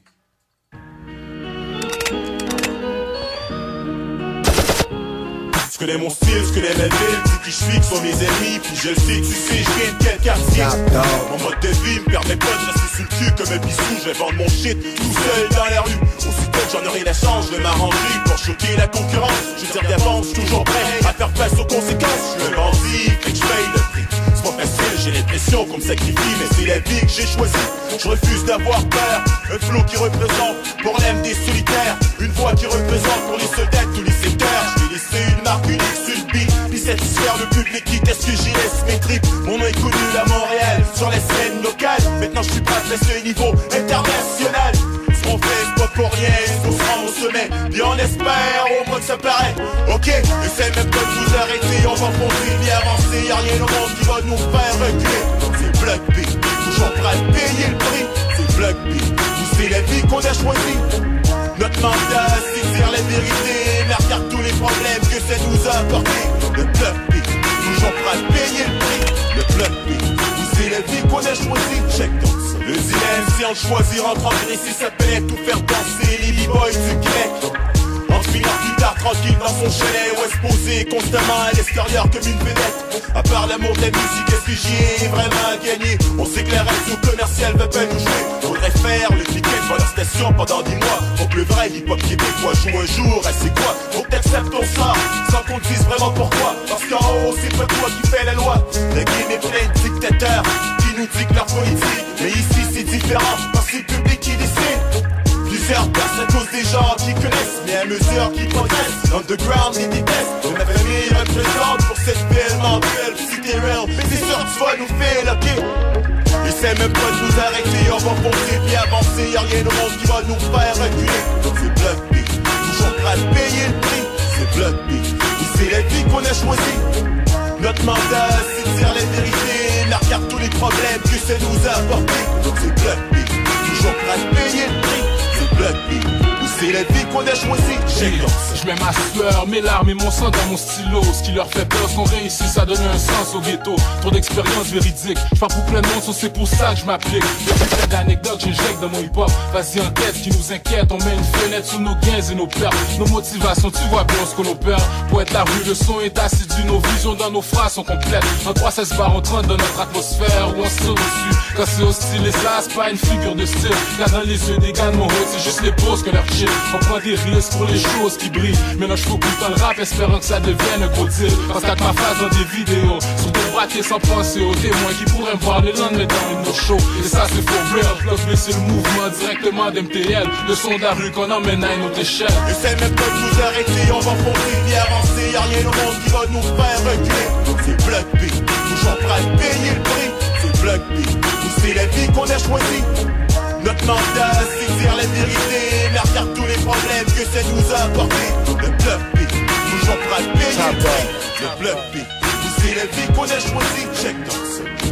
Tu connais mon style, tu connais ma ville, dis qui je suis, qui sont mes ennemis, puis je le sais, tu sais, je viens de quel quartier. Mon mode de vie me permet pas de rester sur le cul comme un bisou, je vais vendre mon shit tout seul dans la rue. Aussitôt que j'en aurai la chance, je vais m'arranger pour choquer la concurrence. Je veux dire d'avance, toujours prêt à faire face aux conséquences. Je le bandit, fait que je paye le prix. C'est pas facile, j'ai l'impression qu'on me sacrifie, mais c'est la vie que j'ai choisie. Je refuse d'avoir peur, un flow qui représente pour l'âme des solitaires, une voix qui représente pour les soldats de tous les secteurs. Je vais laisser une marque unique sur le beat, puis satisfaire le public qui est-ce que j'y laisse mes tripes. Mon nom est connu à Montréal, sur la scène locale. Maintenant je suis prêt à passer au niveau international. Ce qu'on fait c'est pas pour rien, c'est qu'on se rend au sommet, puis on espère au moins que ça paraît. Ok, essaie même pas de nous arrêter, on va foncer, bien avancer, y'a rien au monde qui va nous faire reculer. C'est Block B, toujours prêt à payer le prix. C'est Block B, c'est la vie qu'on a choisie. Notre mandat, c'est dire la vérité, mais regarde tous les problèmes que ça nous a apportés. Le Block B, toujours prêt à payer le prix. Le Block B, c'est la vie qu'on a choisie. Check donc ça. Le dilemme, si on choisit, rentre en gris, ça peut tout faire danser les b-boys du Québec. En filant guitare tranquille dans son chalet, ou exposé constamment à l'extérieur comme une vedette. À part l'amour de la musique, est-ce que j'y ai vraiment gagné? On sait que la radio commerciale va pas nous jouer. Faudrait faire le ticket de leur station pendant dix mois. Faut que le vrai hip-hop québécois joue un jour, ah c'est quoi? Faut que t'acceptes ton sort, sans qu'on te dise vraiment pourquoi. Parce qu'en haut, c'est pas toi qui fais la loi. Le game est plein de dictateurs qui nous dictent leur politique. Mais ici c'est différent, parce que c'est le public qui décide. Plusieurs personnes à cause des gens qui connaissent, mais à mesure qu'ils progressent, l'underground les déteste. Et ma famille représente pour cette ville mensuelle. Si t'es real, mais c'est sûr que tu vas nous faire ok. Essaie même pas de nous arrêter, on va foncer puis avancer. Y'a rien au monde qui va nous faire reculer. C'est Block B, toujours prêt à payer le prix. C'est Block B, et c'est la vie qu'on a choisie. Notre mandat, c'est de dire la vérité, mais regarde tous les problèmes que ça nous a apportés. C'est Block B, toujours prêt à payer le prix. C'est Block B, c'est la vie qu'on a choisie. Je mets ma sueur, mes larmes et mon sang dans mon stylo. Ce qui leur fait peur, qu'on réussit, ça donne un sens au ghetto. Trop d'expériences véridiques, je parle pour plein de monde, so c'est pour ça que je m'applique. Depuis plein d'anecdotes, j'injecte dans mon hip-hop. Vas-y en tête, qui nous inquiète, on met une fenêtre sous nos gains et nos pertes. Nos motivations, tu vois bien ce qu'on opère. Pour être la rue, le son est assidu, nos visions dans nos phrases sont complètes. En trois seize bar, on trente dans notre atmosphère, où on se tire dessus. Quand c'est hostile, et ça, c'est pas une figure de style. Car dans les yeux des gars de mon hood, c'est juste les poses que leur chill. On prend des risques pour les choses qui brillent. Maintenant je focus dans le rap, espérant que ça devienne un gros deal. Parce qu'à ma face dans des vidéos, sur des braquets sans penser aux témoins qui pourraient me voir le lendemain dans une de nos shows. Et ça c'est for real, Block B c'est le mouvement directement d'M T L. Le son de la rue qu'on emmène à une autre échelle. Essaie même pas de nous arrêter, on va foncer puis avancer. Y'a rien au monde qui va nous faire reculer. C'est Block B, toujours prêt à payer le prix. C'est Block B, c'est la vie qu'on a choisie. Notre mandat, c'est de dire la vérité, mais regarde tous les problèmes que ça nous a apportés. Le Block B, toujours prêt à payer le prix. Le Block B, c'est la vie qu'on a choisie. Check donc ça.